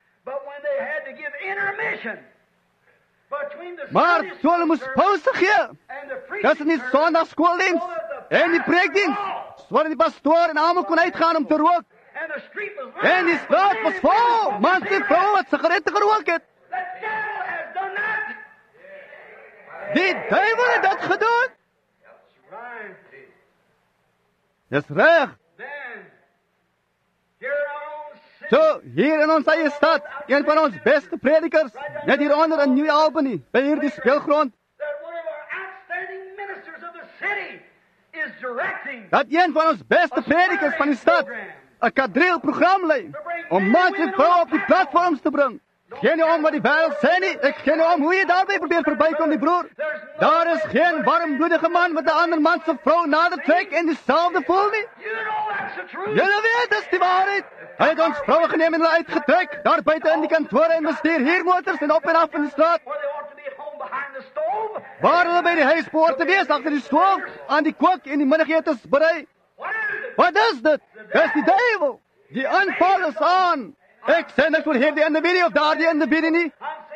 Maar toe hulle moes pauze gee, dis in die sondagskooldiens en die preekdiens, sodat die pastoor en almal kon uitgaan om te rook. En die straat was vol, mans en vroue wat sigarette gerook het. Die duiwel het dit gedoen. Dis reg. So, hier in ons eie stad, een van ons beste predikers, net hieronder in New Albany, by hierdie speelgrond, dat een van ons beste predikers van die stad 'n kadrielprogram lei om mans en vroue op die platforms te bring. Geen nie om wat die wêreld sê nie, ek geen nie om hoe jy daarby probeer verbykom die broer. Daar is geen warmbloedige man wat 'n ander man se vrou nader trek en dieselfde voel nie. Julle weet, dis die waarheid. Hy het ons vroue geneem en hulle uitgetrek, daar buite in die kantore en bestuur hier motors en op en af in die straat. Waar hulle by die huis behoort te wees, agter die stoof, aan die kook en die middagetes berei. Wat is dit? Dis die duiwel. Die aanval is aan. Ek sê niks oor hierdie individu of daardie individu nie.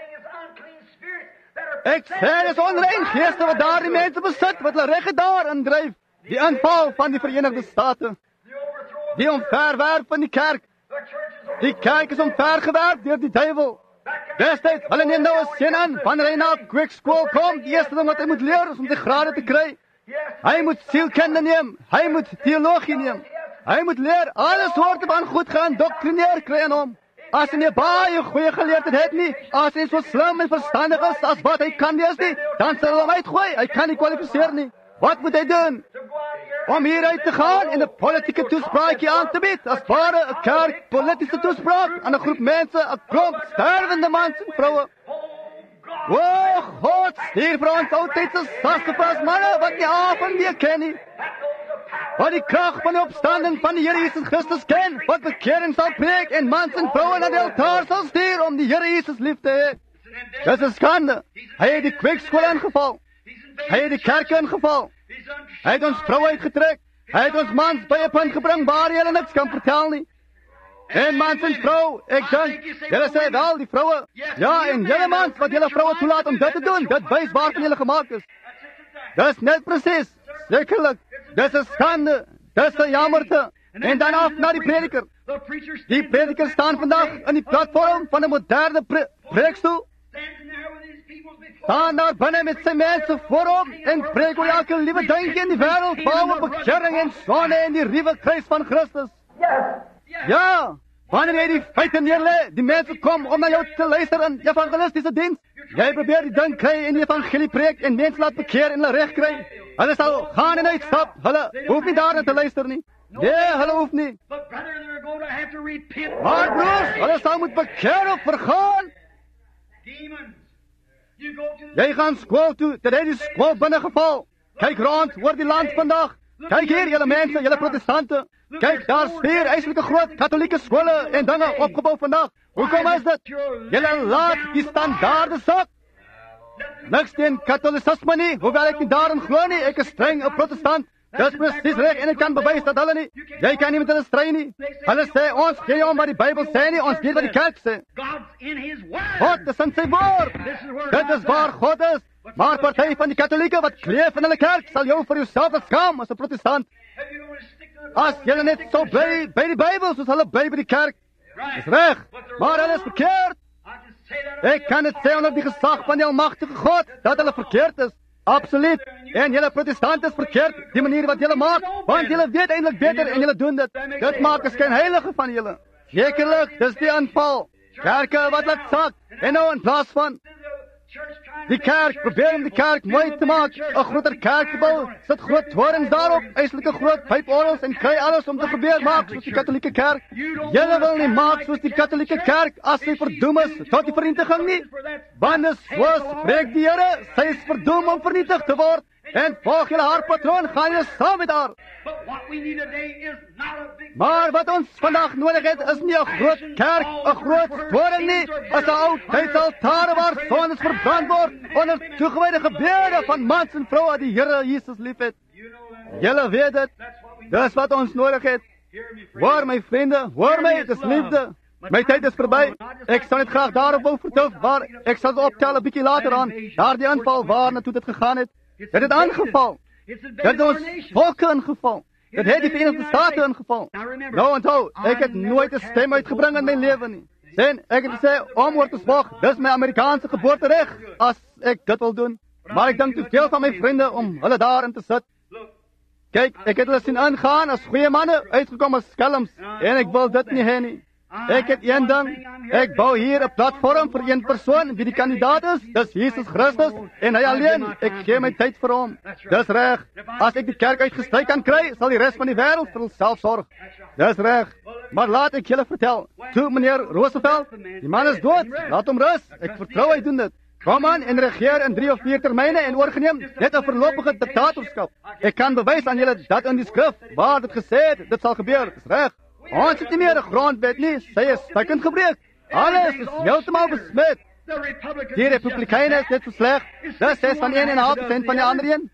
Ek sê dis onrein geeste wat daardie mense besit, wat hulle reg daarin dryf. Die aanval van die Verenigde State. Die omverwerp van die kerk. Die kerk is omvergewerp deur die duiwel. Destyds, hulle neem nou 'n seun aan, wanneer hy na quick school kom, die eerste ding wat hy moet leer is om sy grade te kry. Hy moet sielkunde neem, hy moet teologie neem. Hy moet leer alle soorte van goed geïndoktrineer kry aan hom. As hy nie baie goeie geleerdheid het nie, as hy so slim en verstandig is as wat hy kan wees nie, dan sal hulle hom uitgooi. Hy kan nie kwalifiseer nie. Wat moet hy doen? Om hieruit te gaan en 'n politieke toespraakje aan te bied, as ware 'n kerk politieke toespraak aan 'n groep mense, 'n klomp sterwende mans en vroue. O God, stuur vir ons oudtydse sassafras manne wat nie af en weer ken nie. Wat die krag van die opstanding van die Here Jesus Christus ken, wat bekering sal preek en mans en vroue na die altaar sal stuur om die Here Jesus lief te hê. Dis 'n skande. Hy het die kweekskool ingeval. Hy het die kerk ingeval. Hy het ons vroue uitgetrek. Hy het ons mans by 'n punt gebring waar hulle niks kan vertel nie. En mans en vrou, ek dink, julle sê wel, die vroue, ja, en julle mans wat julle vroue toelaat om dit te doen, dit wys waarvan julle gemaak is. Dis net presies, sekerlik, dis 'n skande, Dis 'n jammerte. En dan af na die prediker. Die prediker staan vandag in die platform van 'n moderne pre preekstoel. Staan daar binne met sy mense voor hom en preek oor elke liewe ding in die wêreld, behalwe bekering en sonde en die ruwe kruis van Christus. Ja, wanneer jy die feite neerlê, die mense kom om na jou te luister in evangelistiese diens. Jy probeer die ding kry in die evangelie preek en mense laat bekeer en hulle reg kry. Hulle sal gaan en uitstap. Hulle hoef nie daarna te luister nie. Nee, hulle hoef nie. Maar broers, hulle sal moet bekeer of vergaan. Jy gaan skool toe, ter hy die skool binnengeval. Kyk rond, oor die land vandag. Kyk hier, julle mense, julle protestante. Kyk, daar is vier eislike groot katholieke skole en dinge opgebouw vandag. Hoekom is dit? Julle laat die standaarde sak. Niks teen katholicisme nie, hoewel ek nie daarin glo nie. Ek is streng 'n protestant. Dis presies reg en ek kan bewys dat hulle nie. Jy kan nie met hulle stry nie. Hulle sê ons gee om wat die Bybel sê nie, ons weet wat die kerk sê. God is in sy woord. Dit is waar God is. Maar party van die katholieke wat kleef in hulle kerk sal jou vir jouself skaam as 'n protestant. As julle net so bly by die Bybel soos hulle bly by die kerk. Dis reg, maar hulle is verkeerd. Ek kan dit sê onder die gesag van die almagtige God dat hulle verkeerd is. Absoluut. En julle protestant is verkeerd, die manier wat julle maak, want julle weet eintlik beter en julle doen dit. Dit maak 'n skynheilige van julle. Sekerlik, dis die aanval. Kerke wat laat sak en nou in plaas van die kerk, probeer om die kerk mooi te maak, 'n groter kerk te bou, sit groot torings daarop, eislike groot pyporgels en kry alles om te probeer maak soos die katholieke kerk. Julle wil nie maak soos die katholieke kerk as sy verdoem is tot die vernietiging nie. Want is soos spreek die Here, sy is verdoem om vernietig te word. En volg julle haar patroon, gaan julle saam met haar. Maar wat ons vandag nodig het, is nie 'n groot kerk, 'n groot toring nie, as 'n ou tydsaltare waar sondes verbrand word onder toegewyde gebede van mans en vroue wat die Here Jesus liefhet. Julle weet dit. Dis wat ons nodig het. Hoor my vriende, hoor my, dit is liefde. My tyd is verby. Ek sal net graag daarop wil vertel, waar ek sal optel 'n bietjie later aan, daardie aanval waar naartoe dit gegaan het. Dit het aangeval. Dit het ons volke ingeval. Dit het die Verenigde State ingeval. Nou onthou, ek het nooit 'n stem uitgebring in my lewe nie. En ek het gesê, om oor te spog, dis my Amerikaanse geboortereg, as ek dit wil doen. Maar ek dink te veel van my vriende om hulle daarin te sit. Kyk, ek het hulle sien aangaan as goeie manne, uitgekom as skelms, en ek wil dit nie hê nie. Ek het een ding, ek bou hier 'n platform vir een persoon, wie die kandidaat is, dis Jesus Christus, en hy alleen, ek gee my tyd vir hom. Dis reg, as ek die kerk uitgestryk kan kry, sal die res van die wêreld vir homself sorg. Dis reg, maar laat ek julle vertel, toe meneer Roosevelt, die man is dood, laat hom rus, ek vertrou hy doen dit. Kom aan en regeer in drie of vier termyne en oorgeneem net 'n voorlopige diktatorskap. Ek kan bewys aan julle dat in die skrif, waar dit gesê het, dit sal gebeur, dis reg. Ons het nie meer 'n grondwet nie, sy is stukkend gebreek. Alles is heeltemal besmet. Die Republikeine is net so sleg. Dis is van een en 'n half persent van die ander een.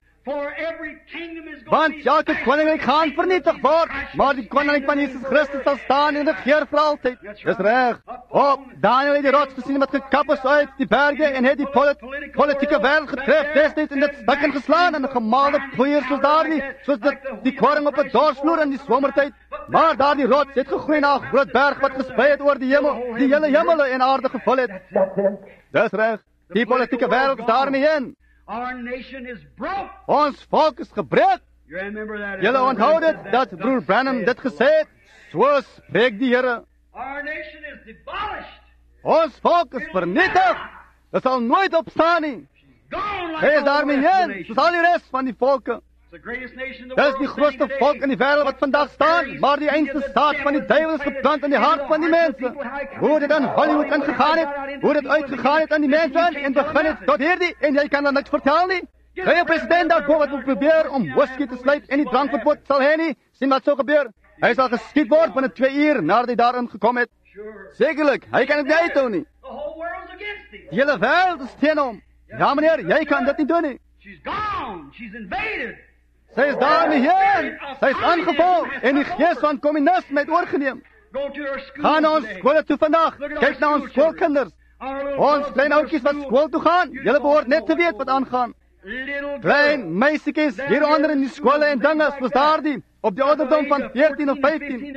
Want elke koninkryk gaan vernietig word, maar die koninkryk van Jesus Christus sal staan en regeer vir altyd. Dis reg. Op Daniel het die rots gesien wat gekap is uit die berge en het die polit politieke wêreld getref, destyds in dit stukken geslaan en gemaalde poeier soos daar nie, soos dit die koring op 'n dorsvloer in die somertyd. Maar daar die rots het gegroei na 'n groot berg wat gesprei het oor die hemel, die hele hemele en aarde gevul het. Dis reg. Die politieke wêreld is daarmee in. Our nation is broke. Ons volk is gebreek. You remember that? Julle onthou dit, dat broer Branham dit gesê het, so spreek die Here. Our nation is demolished. Ons volk is vernietig. Dit sal nooit opstaan nie. Gone like Hy is all the daarmee rest of the heen, nations. soos al die res van die volke. It's the greatest nation in the Dit is world die grootste standing volk today. in die wêreld wat vandag staan, maar die einste staat van die duiwel is geplant in die hart van die mense. Hoe dit aan Hollywood ingegaan het, hoe dit uitgegaan het aan die mense en begin het tot hierdie, en jy kan dan niks vertel nie. Geen president daar bo wat wil probeer om whisky te sluit en die drankverbod sal hê nie, sien wat sou gebeur. Hy sal geskiet word binne twee uur nadat hy daarin gekom het. Sure. Sekerlik, hy kan dit nie uithou nie. The whole world's against him. Die hele wêreld is teen hom. Ja meneer, jy kan dit nie doen nie. She's gone. She's invaded. Sy is daarmee heen. Sy is aangeval en die gees van kommunisme het oorgeneem. Go to her school. Gaan na ons skole toe vandag. Kyk na ons skoolkinders. Ons klein oudjies wat skool toe gaan. Julle behoort net te weet wat aangaan. Little Klein meisietjies hier onder in die skole en dinge, soos daardie. op die ouderdom van veertien of vyftien.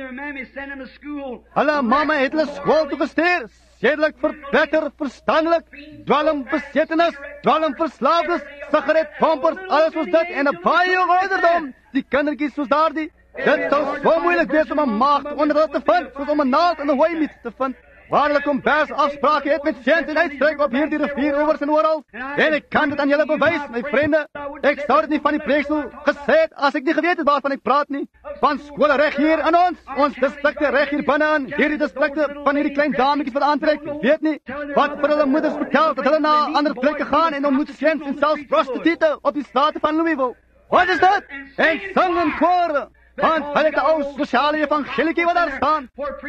Hulle mamma het hulle skool toe gestuur, sedelik verpletter, verstandelik, dwalm besettenis, dwalm verslaafdes, sigaretpompers, alles soos dit, en 'n baie jong ouderdom, die kindertjies soos daardie. Dit sou so moeilik wees om 'n maagd onder hulle te vind, soos om 'n naald in 'n hooimiet te vind. Waar hulle kombers afsprake het met vent en uitstryk op hierdie rivieroewers en oral. En ek kan dit aan julle bewys, my vriende. Ek sou dit nie van die preekstoel gesê het as ek nie geweet het waarvan ek praat nie. Van skole reg hier in ons, ons distrikte reg hier binne in, hierdie distrikte van hierdie klein dametjies wat aantrek, weet nie wat vir hulle moeders vertel dat hulle na ander plekke gaan en ontmoet seuns en selfs prostituie op die strate van Louisville. Wat is dit? En sang en koor. Want hulle het 'n ou sosiale evangelietjie wat daar staan.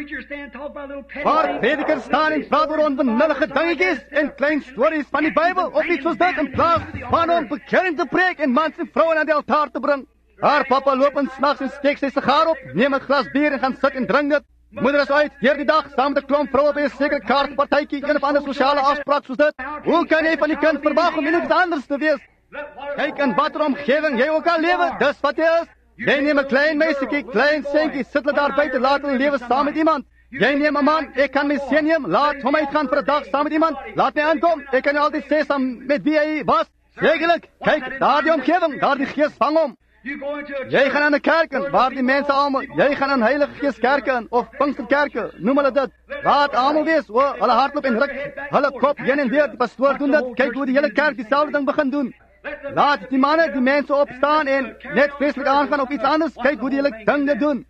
Waar predikers staan en praat oor onbenullige dingetjies en klein stories van die Bybel of iets soos dit in plaas van om bekering te preek en mans en vroue aan die altaar te bring. Haar pappa loop en snags en steek sy sigaar op, neem 'n glas bier en gaan sit en drink dit. Moeder is uit deur die dag saam met 'n klomp vroue by 'n sekere kaartpartytjie, een of ander sosiale afspraak soos dit. Hoe kan jy van die kind verwag om iets anders te wees? Kyk in watter omgewing jy ook al lewe, dis wat jy is. Jy neem 'n klein meisietjie, klein seentjie, sit hulle daar buite, laat hulle lewe saam met iemand. Jy neem 'n man, ek kan my seun neem, laat hom uitgaan vir 'n dag saam met iemand. Laat my aankom, ek kan altyd sê saam met wie hy was. Sekerlik, kyk, daar die omgewing, daar die gees vang hom. Jy gaan aan 'n kerk in, waar die mense almal, jy gaan aan Heilige Gees kerke in, of Pinksterkerke, noem hulle dit. Laat almal wees, o, hulle hardloop en ruk, hulle kop heen en weer, die pastoor doen dit, kyk hoe die hele kerk dieselfde ding begin doen. Laat die manne, die mense opstaan en net vreeslik aangaan op iets anders. Kyk hoe die hele ding dit doen.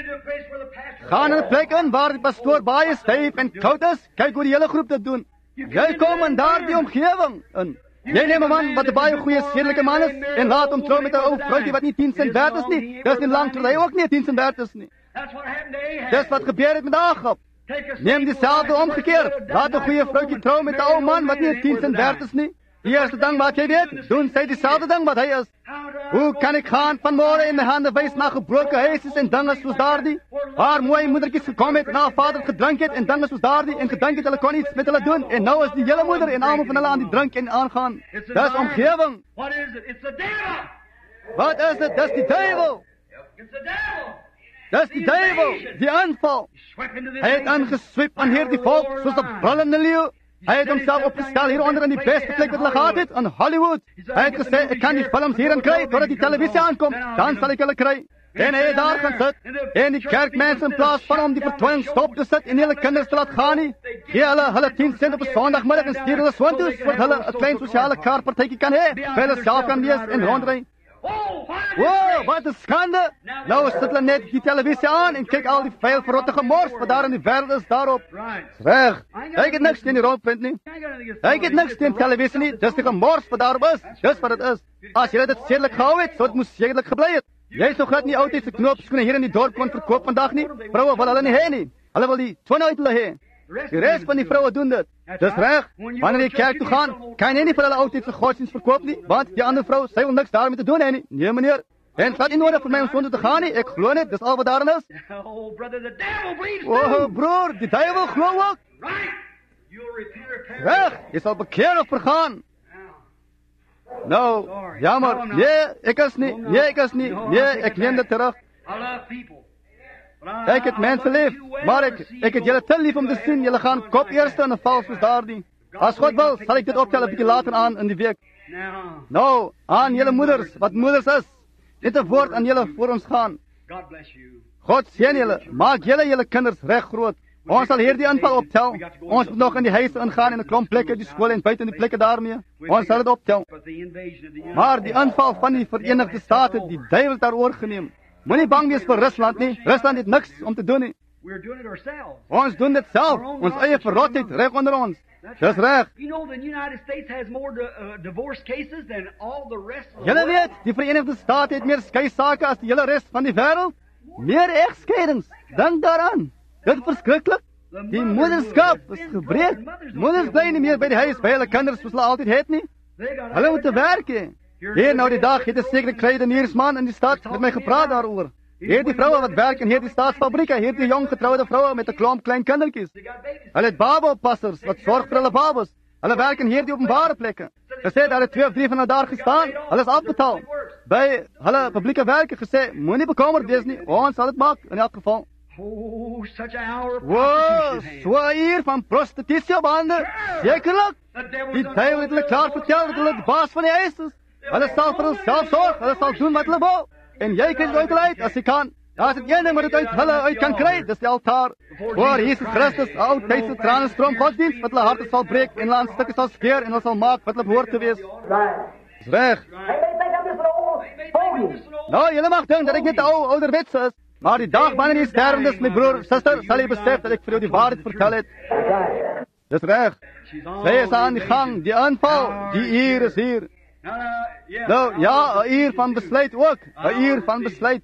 Gaan in 'n plek in waar die pastoor baie styf en koud is. Kyk hoe die hele groep dit doen. Jy kom in daardie omgewing in. Jy neem 'n man wat 'n baie goeie sedelike man is en laat hom trou met 'n ou vroukie wat nie tien sent werd is nie. Dis nie lank terwyl hy ook nie tien sent werd is nie. Dis wat gebeur het met Agab. Neem dieselfde omgekeerd. Laat 'n goeie vroukie trou met 'n ou man wat nie tien sent werd is nie. Die eerste ding wat jy weet, doen sy dieselfde ding wat hy is. Hoe kan ek gaan vanmôre in my hande wys na gebroke huisies en dinge soos daardie? Waar mooi moedertjies gekom het na vader gedrink het en dinge soos daardie en gedink het hulle kon iets met hulle doen en nou is die hele moeder en almal van hulle aan die drink en aangaan. Dis omgewing. Wat is dit? Dis die duiwel. Dis die duiwel, die aanval. Hy het aangesweep aan hierdie volk soos 'n brullende leeu. Hy het homself opgestel hieronder in die beste plek wat hulle gehad het, in Hollywood. Hy het gesê, ek kan die films hierin kry, totdat die televisie aankom, dan sal ek hulle kry. En hy het daar gaan sit, en die kerkmense in plaas van om die vertooiing stop te sit en hulle kinders te laat gaan nie, gee hulle hulle tien sent op 'n Sondagmiddag en stuur hulle soontoe, sodat hulle 'n klein sosiale kaartpartytjie kan hê, vir hulle self kan wees en rondry. Wow, wat 'n skande! Nou sit hulle net die televisie aan en kyk al die vuil verrotte gemors wat daar in die wêreld is daarop. Reg. Ek het niks teen die rolpunt nie. Ek het niks teen televisie nie. Dis die gemors wat daarop is. Dis wat dit is. As jy dit sedelik gehou het, sou dit moes sedelik gebly het. Jy sou glad nie oudtydse knoopskoene hier in die dorp kon verkoop vandag nie. Vroue wil hulle nie hê nie. Hulle wil die twinne uit hulle hê. Die res van die vroue doen dit. Dis reg. Wanneer jy kerk toe gaan, kan jy nie vir hulle oudtydse godsdienst verkoop nie, want die ander vrou, sy wil niks daarmee te doen hê nie. Nee, meneer. En het nie nodig vir my om sonde te gaan nie. Ek glo net, dis al wat daarin is. Oh, broer, die duiwel glo ook. Reg, jy sal bekeer of vergaan. Nou, jammer. Nee, ek is nie. Nee, ek is nie. Nee, ek neem dit terug. Ek het mense lief, maar ek, ek het julle te lief om te sien, julle gaan kop eerste in 'n val soos daardie. As God wil, sal ek dit optel 'n bietjie later aan in die week. Nou, aan julle moeders, wat moeders is, net 'n woord aan julle voor ons gaan. God seën julle, maak julle julle kinders reg groot. Ons sal hierdie aanval optel. Ons moet nog in die huise ingaan en 'n klomp plekke, die skole en buite in die plekke daarmee. Ons sal dit optel. Maar die aanval van die Verenigde State, die duiwel het daar oorgeneem. Moenie bang wees vir Rusland nie. Rusland het niks om te doen nie. Ons doen dit self. Ons eie verrotheid reg onder ons. Dis reg. Julle weet, die Verenigde State het meer skei sake as die hele res van die wêreld. Meer egskeidings. Dink daaraan. Dit is verskriklik. Die moederskap is gebreek. Moeders bly nie meer by die huis by hulle kinders soos hulle altyd het nie. Hulle moet te werk hê. Hier nou die dag het 'n sekere kruideniersman in die stad met my gepraat daaroor. Hierdie vroue wat werk in hierdie staatsfabrieke, hierdie jong getroude vroue met 'n klomp klein kindertjies. Hulle het babaoppassers wat sorg vir hulle babas. Hulle werk in hierdie openbare plekke. Hulle sê daar het twee of drie van hulle daar gestaan. Hulle is afbetaal. by hulle publieke werke gesê, moenie bekommerd wees nie, ons sal dit maak, in elk geval. Oh, such an hour of Wow, prostitution. so 'n uur van prostitusie op hande, sekerlik. The devil's Die duivel het hulle klaar vertel dat hulle die baas van die huis is. Hulle sal vir hulself sorg, hulle sal doen wat hulle wil. En jy kry dit uit hulle uit as jy kan. Daar is een ding wat dit uit hulle uit kan kry, dis die altaar. Voor Jesus Christus, oudtydse tranenstroom godsdienst, wat hulle harte sal breek en hulle aan stukke sal skeer en hulle sal maak wat hulle behoort te wees. Dis reg. Nou, julle mag dink dat ek net 'n ou ouderwets is, maar die dag wanneer jy sterwendes, my broer, suster, sal jy besef dat ek vir jou die waarheid vertel het. Dis reg. Sy is aan die gang, die aanval, die uur is hier. Nou, ja, 'n uur van besluit ook, 'n uur van besluit.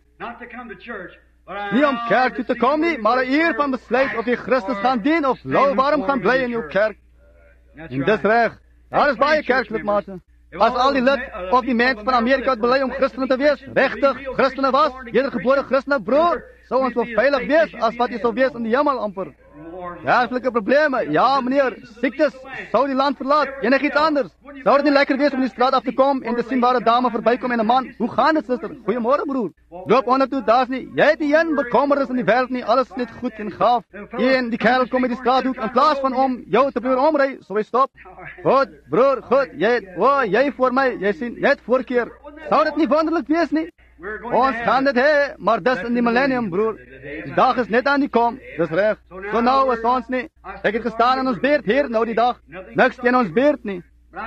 Nie om kerk toe te kom nie, maar 'n uur van besluit of jy Christus gaan dien of lauwarm gaan bly in jou kerk. En dis reg. Daar is baie kerklidmate. As al die lid of die mense van Amerika het bely om Christene te wees, regtig Christene was, wedergebore Christene broer, sou ons so veilig wees as wat jy sou wees in die hemel amper. Dergelike probleme, ja meneer, siektes, sou die land verlaat, enigiets anders. Sou dit nie lekker wees om in die straat af te kom en te sien waar 'n dame verbykom en 'n man, hoe gaan dit suster? Goeiemôre broer. Loop onder toe, daar's nie, jy het nie een bekommernis in die wêreld nie, alles is net goed en gaaf. En die kerel kom met die straathoek, in plaas van om jou te probeer omry, sou hy stop. Goed, broer, goed, jy, o, oh, jy voor my, jy sien, net voorkeer. Sou dit nie wonderlik wees nie? Ons gaan dit hê, maar dis in die millennium, broer. Die dag is net aan die kom, dis reg. So nou is ons nie. Ek het gestaan in ons beurt hier, nou die dag. Niks teen ons beurt nie.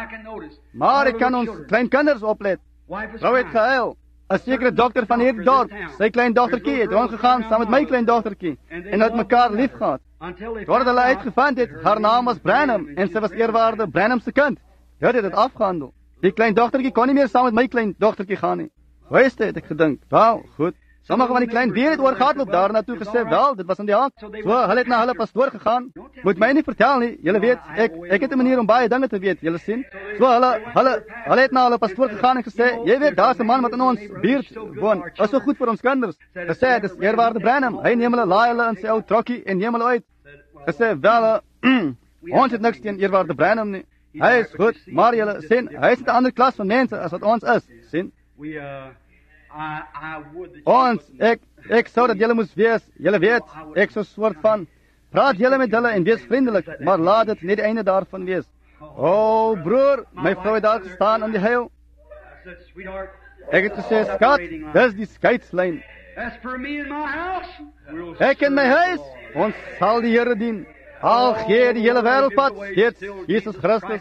Maar ek kan ons kleinkinders oplet. Vrou het gehuil. 'n Sekere dokter van hierdie dorp, sy kleindogtertjie het rondgegaan saam met my kleindogtertjie en het mekaar lief gehad. Totdat hulle uitgevind het, haar naam was Branham en sy was eerwaarde Branham se kind. Hulle het dit afgehandel. Die kleindogtertjie kon nie meer saam met my kleindogtertjie gaan nie. Wees dit, ek gedink, wel, goed. Sommige van die klein diere het oorgehardloop daar na toe gesê, wel, dit was in die haak. So, hulle het na hulle pastoor gegaan. Moet my nie vertel nie, julle weet, ek, ek het 'n manier om baie dinge te weet, julle sien. So, hulle, hulle, hulle het na hulle pastoor gegaan en gesê, jy weet, daar's 'n man wat in ons buurt woon, is so goed vir ons kinders. Gesê, dis eerwaarde Branham, hy neem hulle, laai hulle in sy ou trokkie en neem hulle uit. Gesê, wel, uh, ons het niks teen eerwaarde Branham nie. Hy is goed, maar julle sien, hy is 'n ander klas van mense as wat ons is, sien. We, uh, I, I would that Ons, ek, ek sou dat julle moes wees, julle weet, ek so soort van, praat julle met hulle en wees vriendelik, maar laat dit nie die einde daarvan wees. O, oh, broer, my vrou het daar gestaan in die huil. said, sweetheart, Ek het gesê, skat, dis die skeidslyn. as for me and my house, we'll Ek en my huis, ons sal die Here dien. Al gee die hele wêreld pad, steeds Jesus Christus.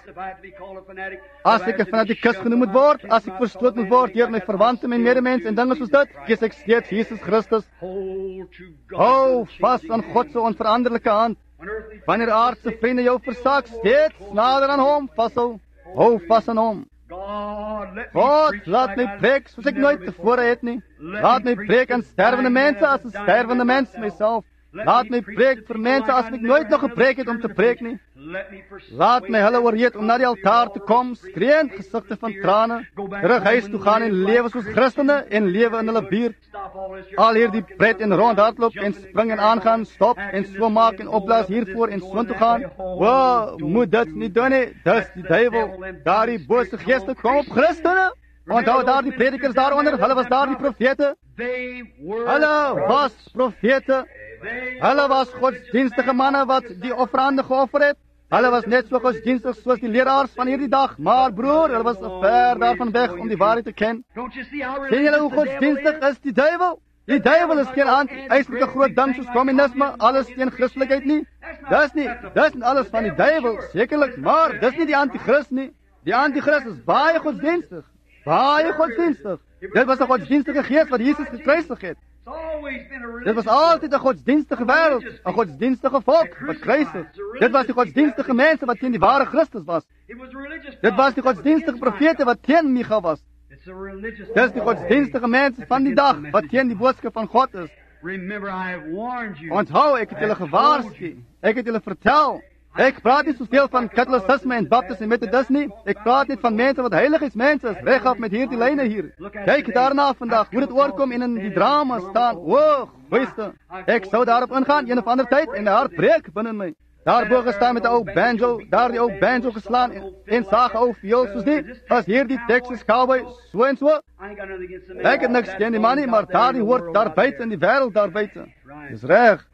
As ek 'n fanatikus genoem moet word, as ek verstoot moet word deur my verwante, my medemens en dinge soos dit, kies ek steeds Jesus Christus. Hou vas aan God se onveranderlike hand. Wanneer aardse vriende jou versaak, steeds nader aan hom vashou. Hou vas aan hom. God, laat my preek soos ek nooit tevore het nie. Laat my preek aan sterwende mense as 'n sterwende mens myself. Laat my preek vir mense as ek nooit nog gepreek het om te preek nie. Laat my hulle oorreed om na die altaar te kom, skreeuend gesigte van trane, terug huis toe gaan en lewe soos Christene en lewe in hulle buurt. Al hierdie pret en rondhardloop en spring en aangaan, stop en so maak en opblaas hiervoor en so toe gaan. Wow, moet dit nie doen nie, dis die duivel. Daardie bose geeste kom op Christene. Onthou daar die predikers daaronder, hulle was daar die profete. Hulle was profete. Hulle was godsdienstige manne wat die offerande geoffer het. Hulle was net so godsdienstig soos die leraars van hierdie dag, maar broer, hulle was ver daarvan weg om die waarheid te ken. Sien julle hoe godsdienstig is die duivel? Die duivel is geen anti-eislike groot ding soos kommunisme, alles teen Christelikheid nie. Dis nie, dis nie alles van die duivel, sekerlik, maar dis nie die anti-Christ nie. Die anti-Christ is baie godsdienstig, baie godsdienstig. Dit was 'n godsdienstige gees wat Jesus gekruisig het. Dit was altyd 'n godsdienstige wêreld, 'n godsdienstige volk wat kruisig. Dit was die godsdienstige mense wat teen die ware Christus was. Dit was die godsdienstige profete wat teen Micha was. Dit is die godsdienstige mense van die dag wat teen die boodskap van God is. Onthou, ek het julle gewaarsku. Ek het julle vertel. Ek praat nie soveel van Katholicisme en Baptist en Methodist nie. Ek praat net van mense wat heiligheidsmense is, regop met hierdie lyne hier. Kyk daarna vandag, hoe dit oorkom en in die drama staan. O, weste, ek sou daarop ingaan een of ander tyd en my hart breek binne my. Daarbo gestaan met die ou banjo, daar die ou banjo geslaan en sage ou viool soos die, as hier die Texas cowboy, so en so. Ek het niks teen die man nie, maar daar die hoort daar buite in die wêreld daar buite. Dis reg.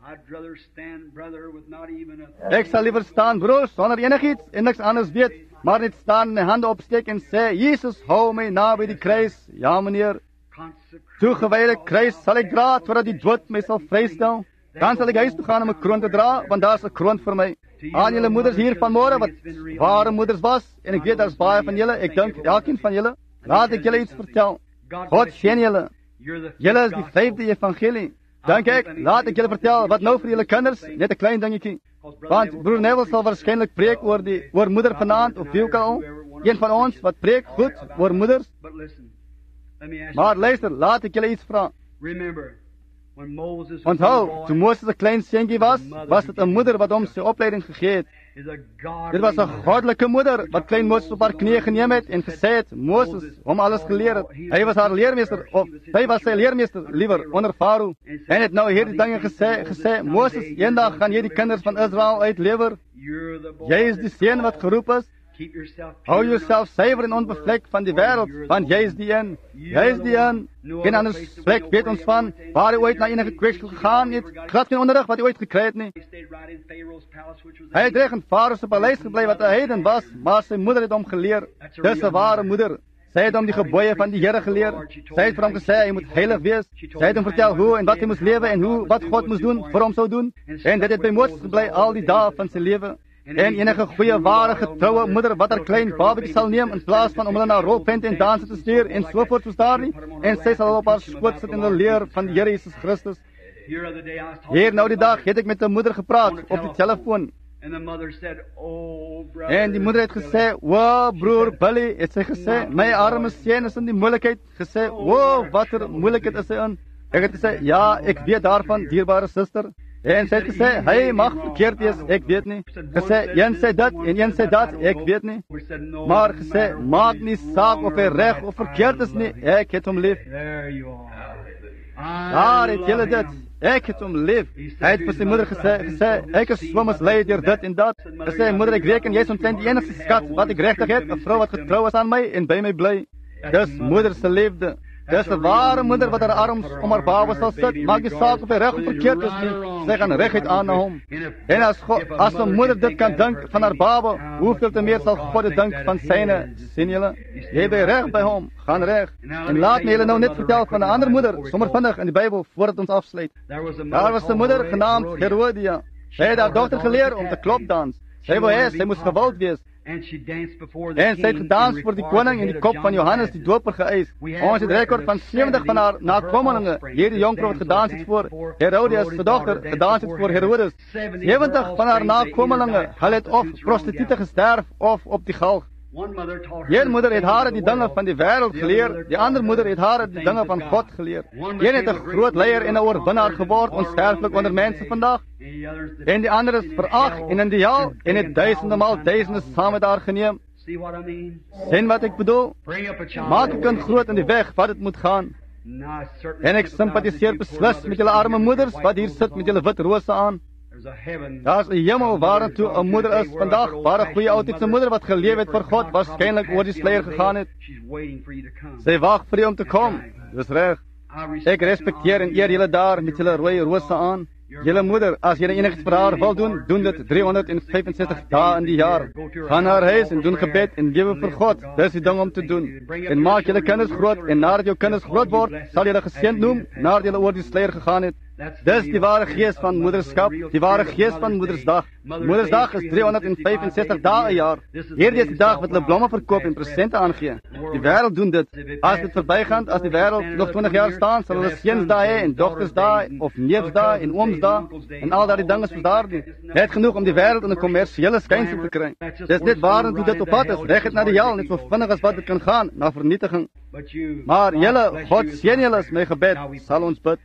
Ek sal liever staan, broer, sonder enigiets en niks anders weet, maar net staan en die hande opsteek en sê, Jesus, hou my naby die kruis. Ja, meneer. Toegewyde kruis sal ek dra, totdat die dood my sal vrystel. Dan sal ek huis toe gaan om 'n kroon te dra, want daar is 'n kroon vir my. Aan julle moeders hier vanmôre, wat ware moeders was, en ek weet daar's baie van julle, ek dink elkeen van julle, laat ek julle iets vertel. God seën julle. Julle is die vyfde evangelie. Dink ek, laat ek julle vertel wat nou vir julle kinders, net 'n klein dingetjie. Want broer Neville sal waarskynlik preek oor die oor moeder vanaand of wie ook al. Een van ons wat preek goed oor moeders. Maar luister, laat ek julle iets vra. Onthou, toe Moses 'n klein seentjie was, was dit 'n moeder wat hom sy opleiding gegee het. Dit was 'n goddelike moeder wat klein Moses op haar knieë geneem het en gesê het, Moses, hom alles geleer het. Hy was haar leermeester, of hy was sy leermeester, liewer, onder Farao. En het nou hierdie dinge gesê, gesê, Moses, eendag gaan jy die kinders van Israel uitlewer. Jy is die seun wat geroep is. Hou jouself suiwer en onbevlek van die wêreld, want jy is die een. Jy is die een. Geen ander plek weet ons van waar hy ooit na enige kweeksel gegaan het. Glad geen onderrig wat hy ooit gekry het nie. Hy het reg in Farao se paleis gebly wat 'n heiden was, maar sy moeder het hom geleer. Dis 'n ware moeder. Sy het hom die gebooie van die Here geleer. Sy het vir hom gesê hy moet heilig wees. Sy het hom vertel hoe en wat hy moes lewe en hoe wat God moes doen vir hom sou doen. En dit het by Moses gebly al die dae van sy lewe. En enige goeie, ware, getroue moeder wat haar klein babatjie sal neem in plaas van om hulle na rolpente en danse te stuur en so voort soos daardie, en sy sal op haar skoot sit en hulle leer van die Here Jesus Christus. Hier nou die dag het ek met 'n moeder gepraat op die telefoon. En die moeder het gesê, "Wow, broer Billy," het sy gesê, "my arme seun is in die moeilikheid." Gesê, "Wow, watter moeilikheid is hy in?" Ek het gesê, "Ja, ek weet daarvan, dierbare suster." En sy het gesê, hy mag verkeerd wees, ek weet nie. Gesê, een sê dit en een sê dat, ek weet nie. Maar gesê, maak nie saak of hy reg of verkeerd is nie, ek het hom lief. Daar het julle dit, ek het hom lief. Hy het vir sy moeder gesê, gesê, ek is so mislei deur dit en dat. Gesê, moeder, ek reken, jy is omtrent die enigste skat wat ek regtig het, 'n vrou wat getrou is aan my en by my bly. Dis moeder se liefde. Dis 'n ware moeder wat haar arms om haar baba sal sit, maak nie saak of hy reg of verkeerd is nie, sy gaan reguit aan na hom. En as God, as 'n moeder dit kan dink van haar baba, hoeveel te meer sal God dit dink van syne, sien julle? Jy bly reg by hom, gaan reg. En laat my julle nou net vertel van 'n ander moeder, sommer vinnig in die Bybel voordat ons afsluit. Daar was 'n moeder genaamd Herodia. Sy het haar dogter geleer om te klopdans. Sy wou hê sy moes gewild wees. En sy het gedans voor die koning en die kop van Johannes die Doper geëis. Ons het rekord van sewentig van haar nakomelinge. Hierdie jongvrou wat gedans het voor Herodias se dogter, gedans het voor Herodes. sewentig van haar nakomelinge, hulle het of prostituie gesterf of op die galg. Een moeder het haar die dinge van die wêreld geleer, die ander moeder het haar die dinge van God geleer. Een het 'n groot leier en 'n oorwinnaar geword, onsterflik onder mense vandag. En die ander is verag en in die hel en het duisende maal duisende saam met haar geneem. Sien wat ek bedoel? Maak 'n kind groot in die weg wat dit moet gaan. En ek simpatiseer beslis met julle arme moeders wat hier sit met julle wit rose aan. Daar is 'n hemel waarintoe 'n moeder is vandag, waar 'n goeie oudtydse moeder wat geleef het vir God, waarskynlik oor die sluier gegaan het. Sy wag vir u om te kom. Dis reg. Ek respekteer en eer julle daar met julle rooi rose aan. Julle moeder, as julle enigiets vir haar wil doen, doen dit driehonderdvyfensestig dae in die jaar. Gaan na haar huis en doen gebed en lewe vir God. Dis die ding om te doen. En maak julle kinders groot en nadat jou kinders groot word, sal julle geseënd noem nadat julle oor die sluier gegaan het. Dis die ware gees van moederskap, die ware gees van Moedersdag. Moedersdag is driehonderdvyfensestig dae 'n jaar. Hierdie is die dag wat hulle blomme verkoop en presente aangee. Die wêreld doen dit. As dit verbygaan, as die wêreld nog twintig jaar staan, sal hulle seunsdae hê en dogtersdae of neefsdae en oomsdae en al daardie dinge soos daardie. Net genoeg om die wêreld in 'n kommersiële skynsel te kry. Dis net waarin dit op pad is, reguit na die hel, net so vinnig as wat dit kan gaan, na vernietiging. Maar julle, God seën julle is my gebed, sal ons bid.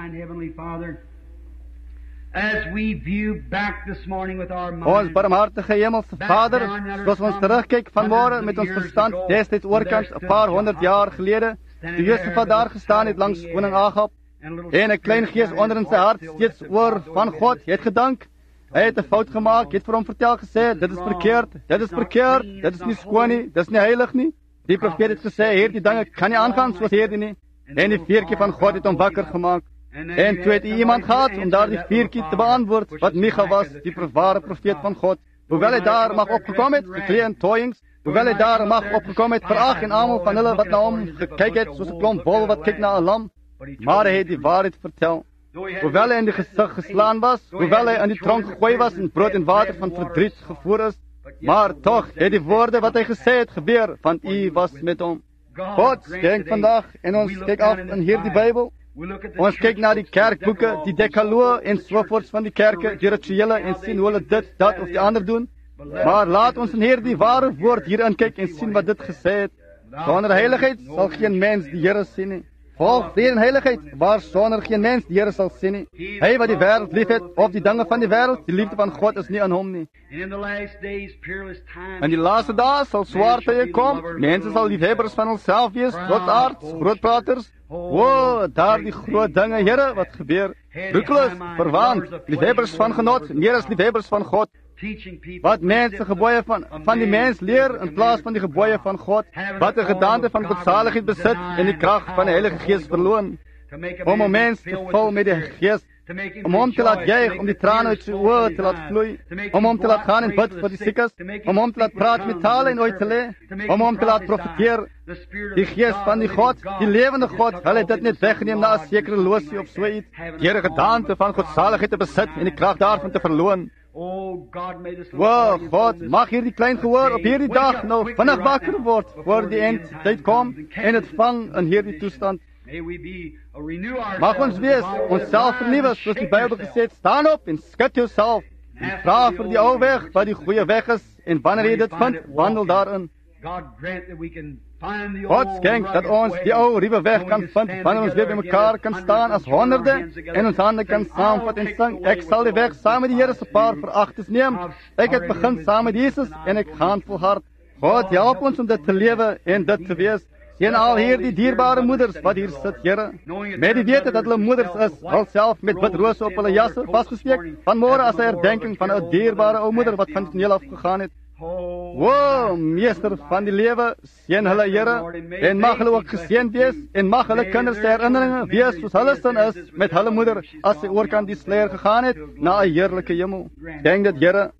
As we view back this morning with our minds, Ons barmhartige hemelse Vader, soos ons terugkyk vanmôre met ons verstand destyds oorkant 'n paar honderd jaar gelede, toe Josef daar gestaan het langs koning Agab, en 'n klein gees onder in sy hart steeds oor van God, het gedank, Hy het 'n fout gemaak, het vir hom vertel gesê, dit is verkeerd, dit is verkeerd, dit is nie skoon nie, dit is nie heilig nie. Die profeet het gesê, hierdie dinge kan nie aangaan soos hierdie nie. En die vuurtjie van God het hom wakker gemaak. En toe het hy iemand gehad om daardie vuurtjie te beantwoord, wat Micha was, die ware profeet van God. Hoewel hy daar mag opgekom het, geklee in tooiings, hoewel hy daar mag opgekom het, verag en almal van hulle wat na hom gekyk het, soos 'n klomp wol wat kyk na 'n lam, maar hy het die waarheid vertel. Hoewel hy in die gesig geslaan was, hoewel hy in die tronk gegooi was en brood en water van verdriet gevoer is, maar tog het die woorde wat hy gesê het gebeur, want U was met hom. God skenk vandag en ons kyk af in hierdie Bybel. Ons kyk na die kerkboeke, die dekaloë en sovoorts van die kerke, die rituele en sien hoe hulle dit, dat of die ander doen. Maar laat ons in hierdie ware woord hierin kyk en sien wat dit gesê het. Sonder heiligheid sal geen mens die Here sien nie. Volg vrede en heiligheid, waar sonder geen mens die Here sal sien nie. Hy wat die wêreld liefhet, of die dinge van die wêreld, die liefde van God is nie in hom nie. In die laaste dae sal swaar tye kom, mense sal liefhebbers van hulself wees, grootaards, grootpraters. O, daar die groot dinge, Here, wat gebeur. Roekeloos, verwaand, liefhebbers van genot, meer as liefhebbers van God. Wat mense gebooie van, van die mens leer, in plaas van die gebooie van God. Wat 'n gedaante van godsaligheid besit, en die krag van die Heilige Gees verloon. Om 'n mens te vul met die Gees, om hom te laat juig, om die trane uit sy oë te laat vloei, om hom te laat gaan en bid vir die siekes, om hom te laat praat met tale en ooit te lê, om hom te laat profeteer. Die Gees van die God, die lewende God, hulle het dit net weggeneem na 'n sekere losie of so iets, deur 'n gedaante van godsaligheid te besit en die krag daarvan te verloon. O God, mag hierdie klein gehoor op hierdie dag nou vinnig wakker word, voor die eindtyd kom, en het vang in hierdie toestand. Mag ons wees, ons self vernuwe, soos die Bybel gesê het, staan op en skud jouself, en vra vir die ou weg, wat die goeie weg is, en wanneer jy dit vind, wandel daarin. God skenk dat ons die ou ruwe weg kan vind, wanneer ons weer by mekaar kan staan as honderde, en ons hande kan saamvat en sing, ek sal die weg saam met die Here se paar veragtes neem, ek het begin saam met Jesus, en ek gaan volhard. God, help ons om dit te lewe, en dit te wees. Sien al hier die dierbare moeders wat hier sit, Here, met die wete dat hulle moeders is, al self met wit-rose op hulle jasse vasgesteek, vanmôre as 'n herdenking van 'n dierbare ou moeder wat van toneel af gegaan het. O, meester van die lewe, seën hulle, Here, en mag hulle ook geseën wees, en mag hulle kinders se herinneringe wees soos hulle sin is met hulle moeder, as sy oorkant die sluier gegaan het, na 'n heerlike hemel. Denk dit, Here.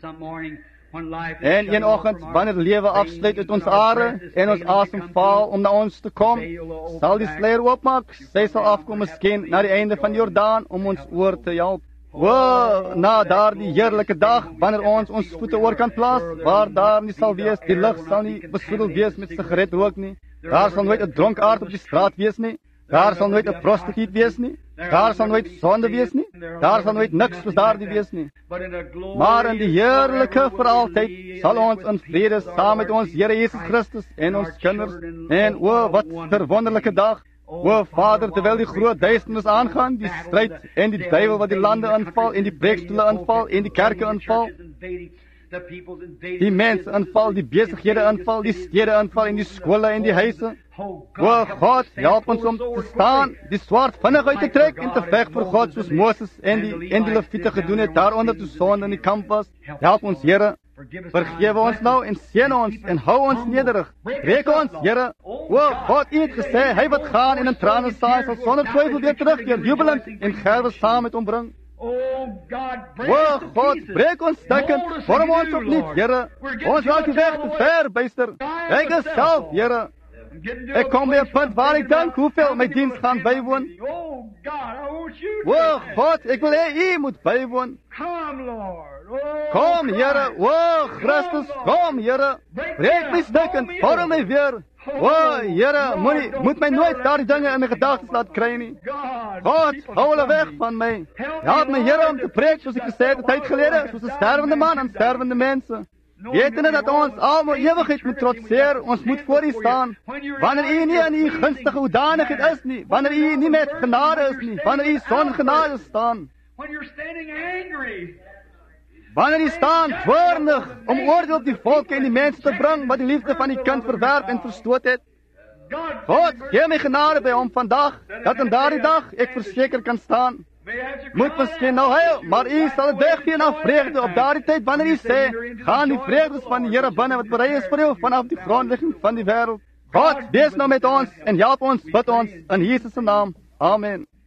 En een oggend, wanneer lewe afsluit uit ons are, en ons asem faal om na ons te kom, sal die sluier oopmaak, sy sal afkom miskien na die einde van Jordaan, om ons oor te help. O, na daardie heerlike dag, wanneer ons ons voete oor kan plaas, waar daar nie sal wees, die lug sal nie besoedel wees met sigaretrook nie, daar sal nooit 'n dronkaard op die straat wees nie, daar sal nooit 'n prostituut wees nie, daar sal nooit sonde wees nie, daar sal nooit niks soos daardie wees nie. Maar in die heerlike vir altyd sal ons in vrede saam met ons Here Jesus Christus en ons kinders, en o, wat 'n wonderlike dag. O Vader, terwyl die groot duisternis aangaan, die stryd en die duiwel wat die lande inval en die preekstoele inval en die kerke inval, die mense inval, die besighede inval, die stede inval en die skole en die huise. O God, help ons om te staan, die swaard vinnig uit te trek en te veg vir God soos Moses en die en die Lewiete gedoen het daaronder toe sonde in die kamp was. Help ons, Here. Vergewe ons nou en seën ons en hou ons nederig. Breek ons, Here. O God, U het gesê, hy wat gaan en in trane saai, sal sonder twyfel weer terugkeer, jubelend en gerwe saam met hom bring. O God, breek ons stukken, vorm ons opnuut, Here. Ons raak die weg te ver, byster. Ek is self, Here. Ek kom by 'n punt waar ek dink hoeveel my diens gaan bywoon. O God, ek wil hê U moet bywoon. Kom, Here. O Christus, kom, Here. Breek my stukken, vorm my weer. O Here, moenie moet my nooit daardie dinge in my gedagtes laat kry nie. God, hou hulle weg van my. Help my, Here, om te preek soos ek gesê het 'n tyd gelede, soos 'n sterwende man aan sterwende mense. Wetende dat ons almal ewigheid moet trotseer, ons moet voor U staan. Wanneer U nie in U gunstige hoedanigheid is nie, wanneer U nie met genade is nie, wanneer U sonder genade staan. Wanneer U staan toornig om oordeel op die volke en die mense te bring wat die liefde van die kind verwerp en verstoot het. God, gee my genade by hom vandag, dat in daardie dag ek verseker kan staan. moet miskien nou huil, maar u sal dit weggee na vreugde op daardie tyd wanneer u sê, gaan die vreugdes van die Here binne wat berei is vir jou vanaf die grondlegging van die wêreld. God, wees nou met ons en help ons, bid ons in Jesus se naam. Amen.